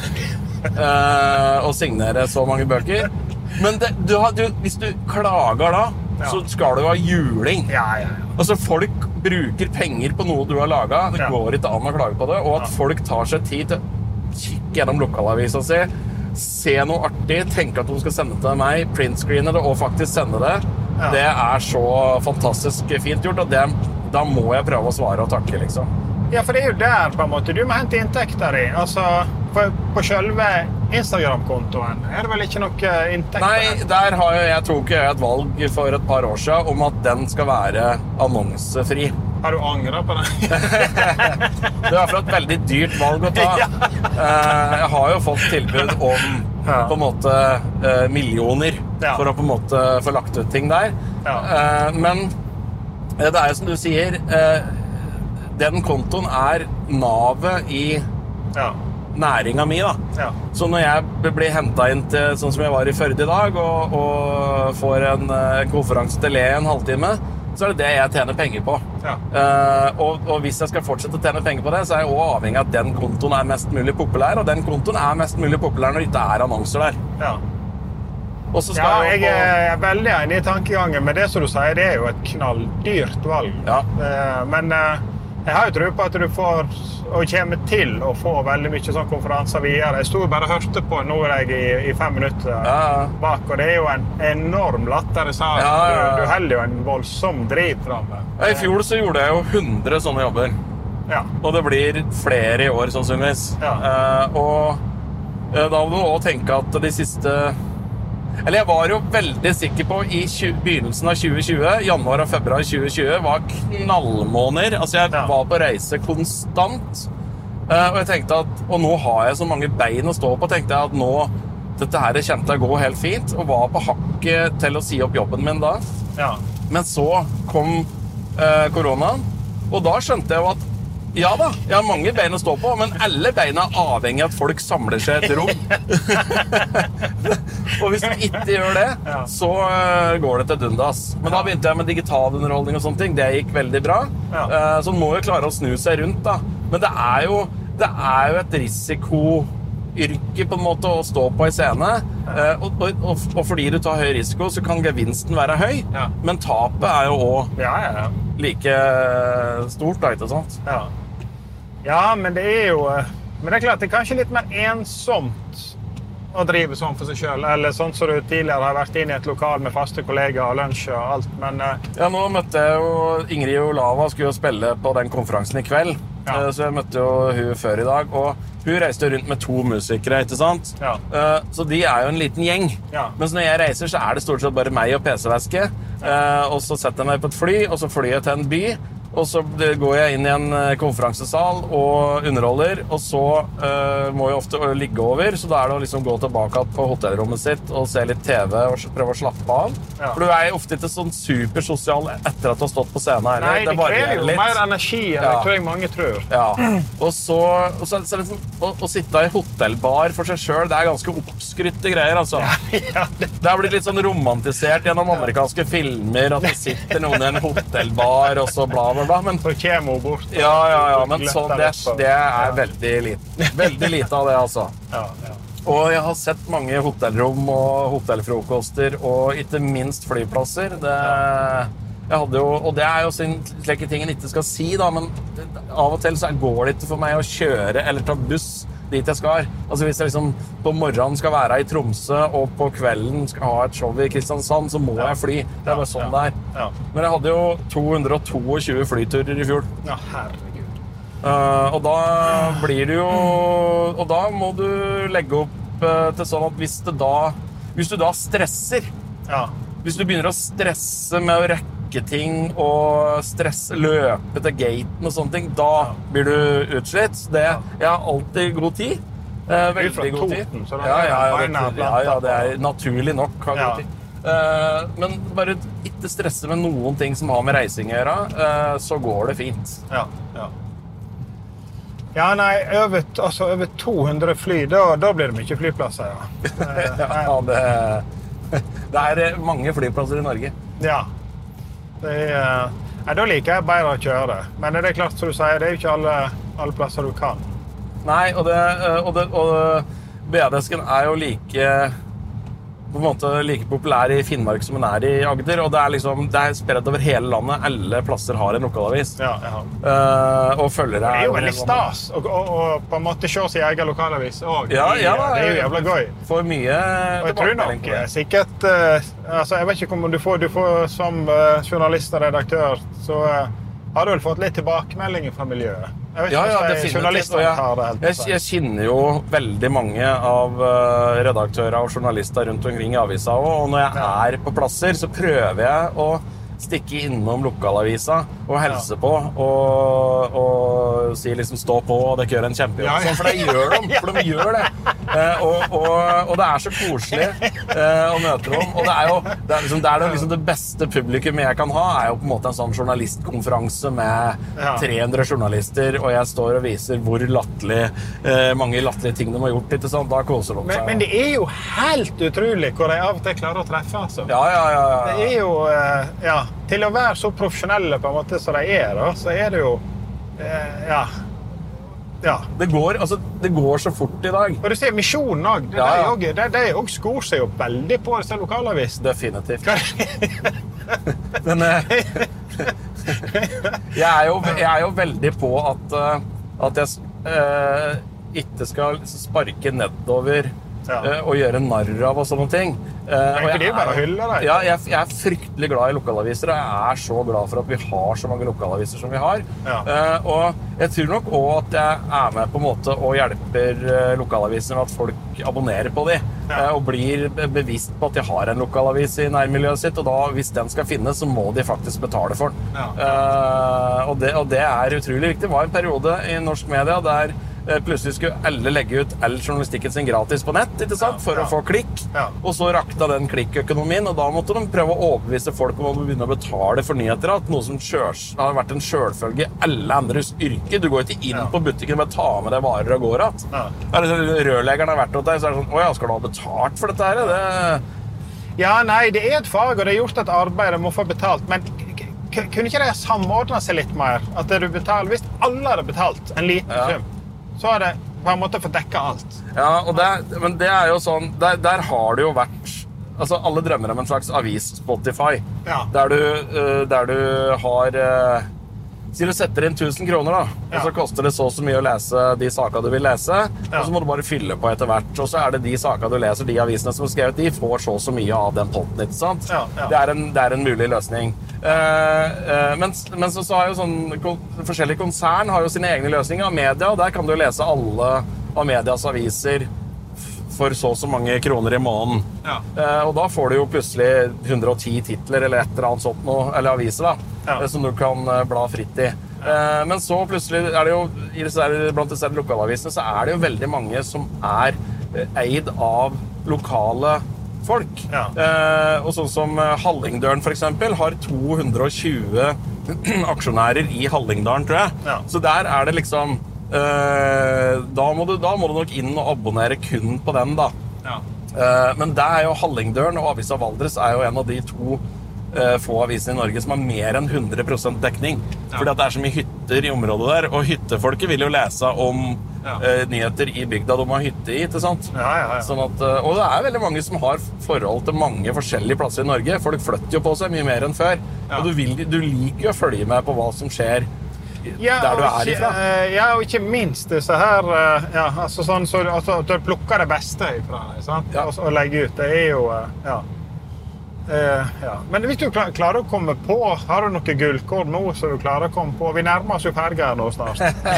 uh, å signere så mange bøker. Men det, du har, du, hvis du klager da, ja. så skal du ha juling. Ja, ja, ja. Altså, folk bruker penger på noe du har laget. Det ja. går ikke an å klage på det. Og at ja. folk tar seg tid til å kikke gjennom lokalavisa si, se noe artig, tenke at de skal sende det til meg, printscreene det og faktisk sende det. Ja. Det er så fantastisk fint gjort, og det, da må jeg prøve å svare og takke, liksom. Ja, for det er jo der på en måte du må hente inntekter i. Altså, på, på selve Instagram-kontoen er det vel ikke noe inntekter? Nei, der har jeg, jeg tok et valg for et par år siden om at den skal være annonsefri. Har du angret på det? Det er for et veldig dyrt valg å ta. Ja. Jeg har jo fått tilbud om ja. på en måte millioner ja. for å på en måte få lagt ut ting der. Ja. Men det er jo som du sier, den kontoen er navet i ja. næringa mi, da. Ja. Så når jeg blir hentet inn til, sånn som jeg var i Førde i dag, og, og får en, en konferanse til Le en halvtime, så er det det jeg tjener penger på. Ja. Uh, og, og hvis jeg skal fortsette å tjene penger på det, så er jeg også avhengig av at den kontoen er mest mulig populær, og den kontoen er mest mulig populær når det ikke er annonser der. Ja. Og så skal Ja, jeg, jeg på... er veldig enig i tankegangen, men det som du sier, det er jo et knalldyrt valg. Ja. Eh, Men eh, jeg har jo tro på at du får, og kommer til å få veldig mye sånn konferanser videre. Jeg stod bare og hørte på nå jeg i, i fem minutter Ja, ja. bak, og det er jo en enorm latter i salen. Ja, ja, ja. Du, du holder jo en voldsom driv framme. Ja, I fjor så gjorde jeg jo hundre sånne jobber. Ja. Og det blir flere i år, sannsynligvis. Ja. Eh, og eh, da må du også tenke at de siste... Eller jeg var jo veldig sikker på i tjue, begynnelsen av tjue tjue, januar og februar tjue tjue, var knallmåneder. Altså jeg Ja. var på reise konstant. Eh, og jeg tenkte at, og nå har jeg så mange bein å stå på, tenkte jeg at nå, dette her kjente jeg gå helt fint, og var på hakket til å si opp jobben min da. Ja. Men så kom eh, koronaen, og da skjønte jeg jo at ja da, jeg har mange bein å stå på, men alle beina er avhengig av at folk samler seg i et rom. Og hvis du ikke gjør det, Ja. så uh, går det til dundas. Men da begynte jeg med digital underholdning og sånne ting. Det gikk veldig bra. Ja. Uh, så må jo klare å snu seg rundt da. Men det er jo, det er jo et risikoyrke på en måte å stå på i scene. Uh, og, og, og fordi du tar høy risiko, så kan gevinsten være høy. Ja. Men tapet er jo også Ja, ja, ja. like stort da, ikke sant? Ja. Ja, men det er jo eh, Men det er klart, det er kanskje litt mer ensomt å drive sånn for seg selv. Eller sånn som du tidligere har vært inn i et lokal med faste kollegaer og lunsj og alt. Men eh, Ja, nå møtte jeg jo Ingrid Olava skulle jo spille på den konferansen i kveld. Ja. Eh, Så jeg møtte jo hun før i dag, og hun reiste rundt med to musikere, ikke sant? Ja. Eh, Så de er jo en liten gjeng. Ja. Mens når jeg reiser, så er det stort sett bare meg og P C-veske. Eh, Og så setter jeg meg på et fly, og så flyr jeg til en by. Og så går jeg inn i en eh, konferansesal og underholder, og så eh, må jeg ofte ligge over, så da er det å liksom gå tilbake på hotellrommet sitt og se litt T V og prøve å slappe av. Ja. For du er ofte ikke sånn supersosial etter at du har stått på scenen her. nei, det krever jo mer energi enn Ja. jeg tror jeg mange tror. Ja, og så, og så, så liksom, å, å sitte i hotellbar for seg selv, det er ganske oppskrytte greier, altså. Ja, det, Det har blitt litt sånn romantisert gjennom amerikanske filmer, at det sitter noen i en hotellbar, og så bla, bla, bla, men så kommer hun bort. ja, ja, ja, men så, Gletter det, litt på- det er veldig lite, veldig lite av det, altså. Ja, ja. Og jeg har sett mange hotellrom og hotellfrokoster, og ikke minst flyplasser. Det, jeg hadde jo, og det er jo sin, slike ting en ikke skal si, da, men av og til så går det ikke for meg å kjøre eller ta buss dit jeg skal. Altså hvis jeg liksom på morgenen skal være i Tromsø, og på kvelden skal ha et show i Kristiansand, så må jeg fly. Det er bare sånn det er. Ja. Men jeg hadde jo to hundre og tjueto flyturer i fjor. Ja, herregud. Uh, og da blir det jo Og da må du legge opp uh, til sånn at hvis det da Hvis du da stresser, Ja. hvis du begynner å stresse med å rekke ting og stresse, løpe til gaten og sånne ting, da blir du utslitt. Det, jeg har alltid god tid. Uh, Du er fra veldig god tid. Toten, så da Ja, er ja, ja, beina det, ja, ja, det er plantet naturlig nok å ha Ja. god tid. Uh, men bare ikke stresse med noen ting som har med reising å gjøre, uh, så går det fint. Ja, ja. Ja, nei, over, altså, over to hundre fly, da, da blir det mye flyplasser, ja. Eh, Ja, det, det er mange flyplasser i Norge. ja. Det er, eh, nei, da liker jeg bedre å kjøre. Men det er klart, som du sier, det er jo ikke alle, alle plasser du kan. Nei, og, det, og, det, og B A-desken er jo like på en måte like populær i Finnmark som den er i Agder, og det er liksom, det er spredt over hele landet. Alle plasser har en lokalavis. Ja, ja. Uh, og følgere Det er jo veldig sånn- stas å, å, å på en måte se sin egen lokalavis også. Ja, ja, det er jo jævla gøy. Får mye Og jeg tror nok tilbakemelding på det. sikkert eh, altså jeg vet ikke om du får, du får som eh, journalist og redaktør, så eh, har du vel fått litt tilbakemeldinger fra miljøet. Jeg vet Ja, ikke ja, om de definitivt. Og journalistene jeg, har det helt på jeg, seg. jeg kjenner jo veldig mange av uh, redaktører og journalister rundt omkring i avisa, og når jeg er på plasser, så prøver jeg å stikke innom lokalavisa og helse på og, og si liksom stå på, og dere gjør en kjempejobb. Ja, ja. Sånn, for det gjør de, for de gjør det. Eh, og, og, og det er så koselig eh, å møte dem. Og det er jo det, er liksom, det, er det, liksom det beste publikum jeg kan ha, er jo på en måte en sånn journalistkonferanse med Ja. tre hundre journalister, og jeg står og viser hvor latterlig eh, mange latterlige ting de har gjort. Ikke sant? Da koser de seg. Men, men det er jo helt utrolig hvor de av og til klarer å treffe, altså. Ja, ja, ja, ja. Det er jo, eh, ja, til å være så profesjonelle på en måte som de er, da, så er det jo, eh, ja, Ja. Det går, altså, det går så fort i dag. Og du ser misjonen også. Det, Ja, ja. det, det, det er også skor seg jo veldig på disse lokalavisene. Definitivt. Men eh, jeg, er jo, jeg er jo veldig på at, eh, at jeg eh, ikke skal sparke nedover Ja. eh, og gjøre narr av og sånne ting. Eh, og ikke det jeg bare er- hyller deg? Ja, jeg, jeg er fryktelig glad i lokalaviser, og jeg er så glad for at vi har så mange lokalaviser som vi har. Ja. Eh, og jeg tror nok også at jeg er med på en måte og hjelper eh, lokalavisene med at folk abonnerer på de, Ja. eh, og blir be- bevisst på at de har en lokalavis i nærmiljøet sitt, og da, hvis den skal finnes, så må de faktisk betale for den. Ja. Eh, og, det, og det er utrolig viktig. Det var en periode i norsk media der eh, plutselig skulle alle legge ut all journalistikken sin gratis på nett, ikke sant? For Ja. å få klikk. Ja. Og så rakta den klikkøkonomien, og da måtte de prøve å overbevise folk om å begynne å betale for nyheter, at noe som kjørs, har vært en selvfølge i alle andres yrke. Du går ikke inn Ja. på butikken og bare tar med deg varer og går at. Ja. Er det rørleggeren har vært hos deg, så er det sånn, åja, skal du ha betalt for dette her? Det... Ja, nei, det er et fag, og det er gjort et arbeid, de må få betalt. Men k- k- kunne ikke det samordne seg litt mer? At det du betaler, hvis alle hadde betalt en liten Ja. sum, så hadde det på en måte fått dekket alt. Ja, og det, men det er jo sånn, der, der har det jo vært, altså alle drømmer om en slags avis-Spotify, Ja. der du, eh, der du har, eh, si du setter inn tusen kroner da, Ja. og så koster det så og så mye å lese de saker du vil lese, Ja. og så må du bare fylle på etter hvert, og så er det de saker du leser, de avisene som er skrevet, de får så og så mye av den potten, ikke sant? Ja, ja. Det, er en, det er en mulig løsning. Eh, eh, men, men så, så har jo sånn, kon, forskjellige konsern har jo sine egne løsninger av media, og der kan du lese alle av medias aviser for så og så mange kroner i måneden. Ja. Eh, og da får du jo plutselig hundre og ti titler eller et eller annet sånt noe, eller aviser da, Ja. eh, som du kan eh, bla fritt i. Eh, men så plutselig er det jo, i disse, her- blant disse her lokalavisene, så er det jo veldig mange som er eh, eid av lokale folk. Ja. Eh, og sånn som eh, Hallingdølen for eksempel, har to hundre og tjue aksjonærer i Hallingdølen, tror jeg. Ja. Så der er det liksom, eh, da, må du, da må du nok inn og abonnere kun på den da. Ja. Eh, men det er jo Hallingdølen, og Avisa Valdres er jo en av de to eh, få avisene i Norge som har mer enn hundre prosent dekning. Ja. Fordi at det er så mye hytter i området der, og hyttefolket vil jo lese om Ja. eh, nyheter i bygda de har hytte i, ikke sant? Ja, ja, ja. Sånn at, eh, og det er veldig mange som har forhold til mange forskjellige plasser i Norge. Folk flytter jo på seg mye mer enn før. Ja. Og du, vil, du liker jo å følge med på hva som skjer Ja, der du og er ikke- ifra. eh, Ja, og ikke minst disse her eh, ja, altså sånn, så, altså, at du plukker det beste ifra deg, sant? Ja. Og, og legger ut. Det er jo eh, ja. Eh, ja. Men hvis du klar, klarer å komme på, har du noe gullkord nå så du klarer å komme på? Vi nærmer oss jo ferger nå snart.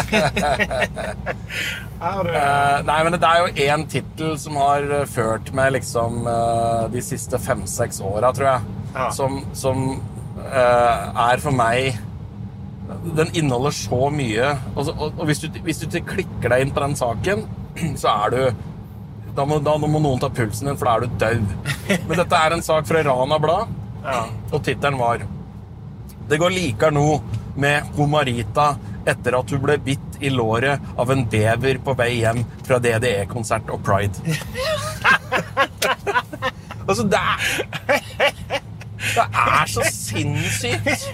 Har du, Eh, nei, men det er jo en titel som har eh, ført meg liksom eh, de siste fem-seks åra, tror jeg. Ja. Som, som eh, er for meg. Den inneholder så mye. Og, så, og, og hvis, du, hvis du ikke klikker deg inn på den saken, så er du Da må, da må noen ta pulsen din, for da er du død. Men dette er en sak fra Rana Blad, Ja. og tittelen var: Det går likar nå med Homarita etter at hun ble bitt i låret av en bever på vei hjem fra D D E-konsert og Pride. Altså, det er Det er så sinnssykt.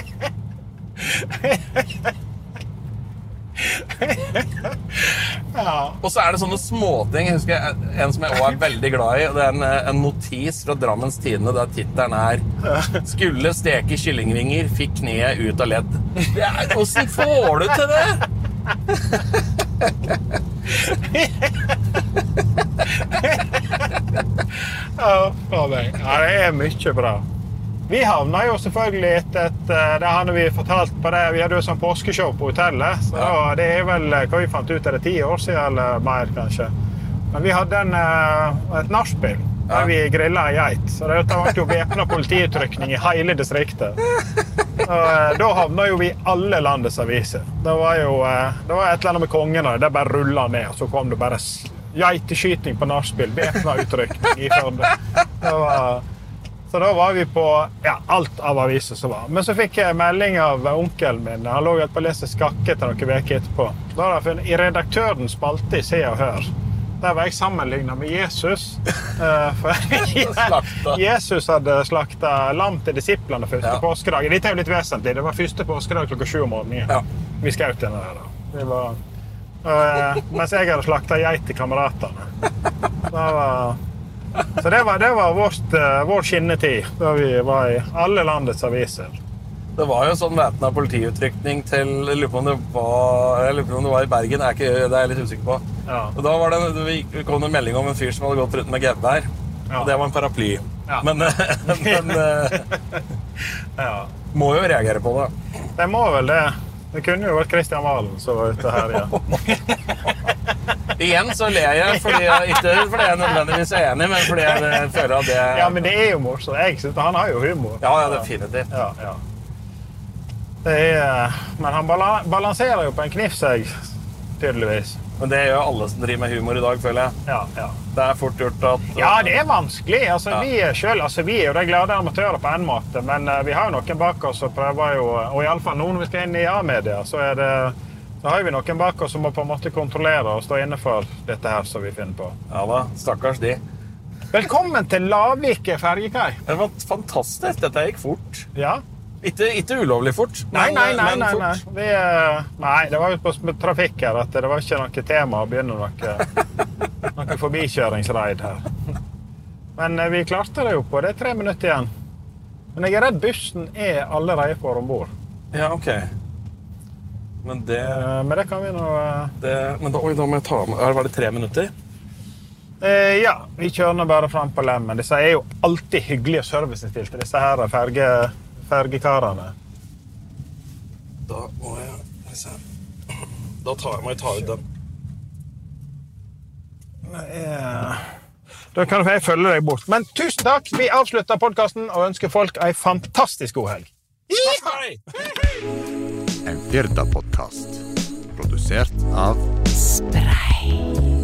Ja. Og så er det sånne småting. Jeg husker en som jeg også er veldig glad i. Det er en, en notis fra Drammens Tidende der tittelen er: Skulle steke kyllingvinger, fikk kneet ut av ledd. Det er, hvordan får du til det? Ja, bra meg. Ja, det er mye bra. Vi havna jo selvfølgelig etter et, det hadde vi fortalt på det. Vi hadde jo sånn påskeshow på hotellet. Så Ja. det er vel, hva vi fant ut, er det ti år siden eller mer kanskje. Men vi hadde en, eh, et nachspiel der Ja. vi grillet en geit. Så det var jo væpnet politiutrykning i hele distriktet. Og eh, da havna jo vi i alle landets aviser. Det var jo eh, det var et eller annet med kongen, og det bare rullet ned, og så kom det bare s- geiteskyting på nachspiel, væpnet utrykning i Førde. Det var... Så da var vi på ja, alt av aviser som var. Men så fikk jeg melding av onkelen min. Han lå på å lese skakke til noen uker etterpå. Da hadde jeg funnet i redaktøren spalte i Se og Hør. Der var jeg sammenlignet med Jesus. Eh, for Slakta. Jesus hadde slakta lam til disiplene første Ja. påskedag. Dette er jo litt vesentlig. Det var første påskedag klokka sju om morgenen. Ja. Vi skjøt den der. Da. Det var... uh, mens jeg hadde slaktet geit til kameratene. Det var, så det var, det var vårt, uh, vår skinnetid, da vi var i alle landets aviser. Det var jo sånn væpnet politiutrykning til, jeg lurer på om det var, jeg lurer på om det var i Bergen, det er, ikke, det er jeg litt usikker på. Ja. Og da var det, det kom en melding om en fyr som hadde gått rundt med gevær, ja. Og det var en paraply. Ja. Men, men ja. Må jo reagere på det. Det må vel det. Det kunne jo vært Kristian Valen som var ute her igjen. Igjen så ler jeg, fordi jeg, ikke fordi jeg nødvendigvis er enig, men fordi jeg føler at det... Ja, men det er jo morsomt. Jeg synes han har jo humor. Ja, ja, definitivt. Ja, ja. Det er, men han balanserer jo på en knivsegg, tydeligvis. Men det gjør alle som driver med humor i dag, føler jeg. Ja, ja. Det er fort gjort at... Ja, det er vanskelig. Altså, ja. Vi, selv, altså, vi er jo de glade amatører på en måte, men uh, vi har jo noen bak oss og prøver jo, og i alle fall noen vi skal inn i A-media, så, er det, så har vi noen bak oss som må på en måte kontrollere og stå inne for dette her som vi finner på. Ja da, stakkars de. Velkommen til Lavike fergekai. Det var fantastisk, dette gikk fort. Ja. Ikke, ikke ulovlig fort, men, nei, nei, nei, men nei, fort. Nei. Vi, nei, det var jo på trafikk her, at det var ikke noe tema å begynne noe, noe forbikjøringsreid her. Men vi klarte det jo på, det er tre minutter igjen. Men jeg er redd bussen er allerede for ombord. Ja, ok. Men det... Men det kan vi nå... Det, men da, oi, da må jeg ta med... Var det tre minutter? Eh, ja, vi kjører bare frem på lemmen. Disse er jo alltid hyggelige serviceinnstilte, disse her ferge... fergekarene. Da må jeg... Da tar jeg meg ta ut den. Da kan jeg følge deg bort. Men tusen takk! Vi avslutter podcasten og ønsker folk en fantastisk god helg. En Firda-podcast. Produsert av Spray.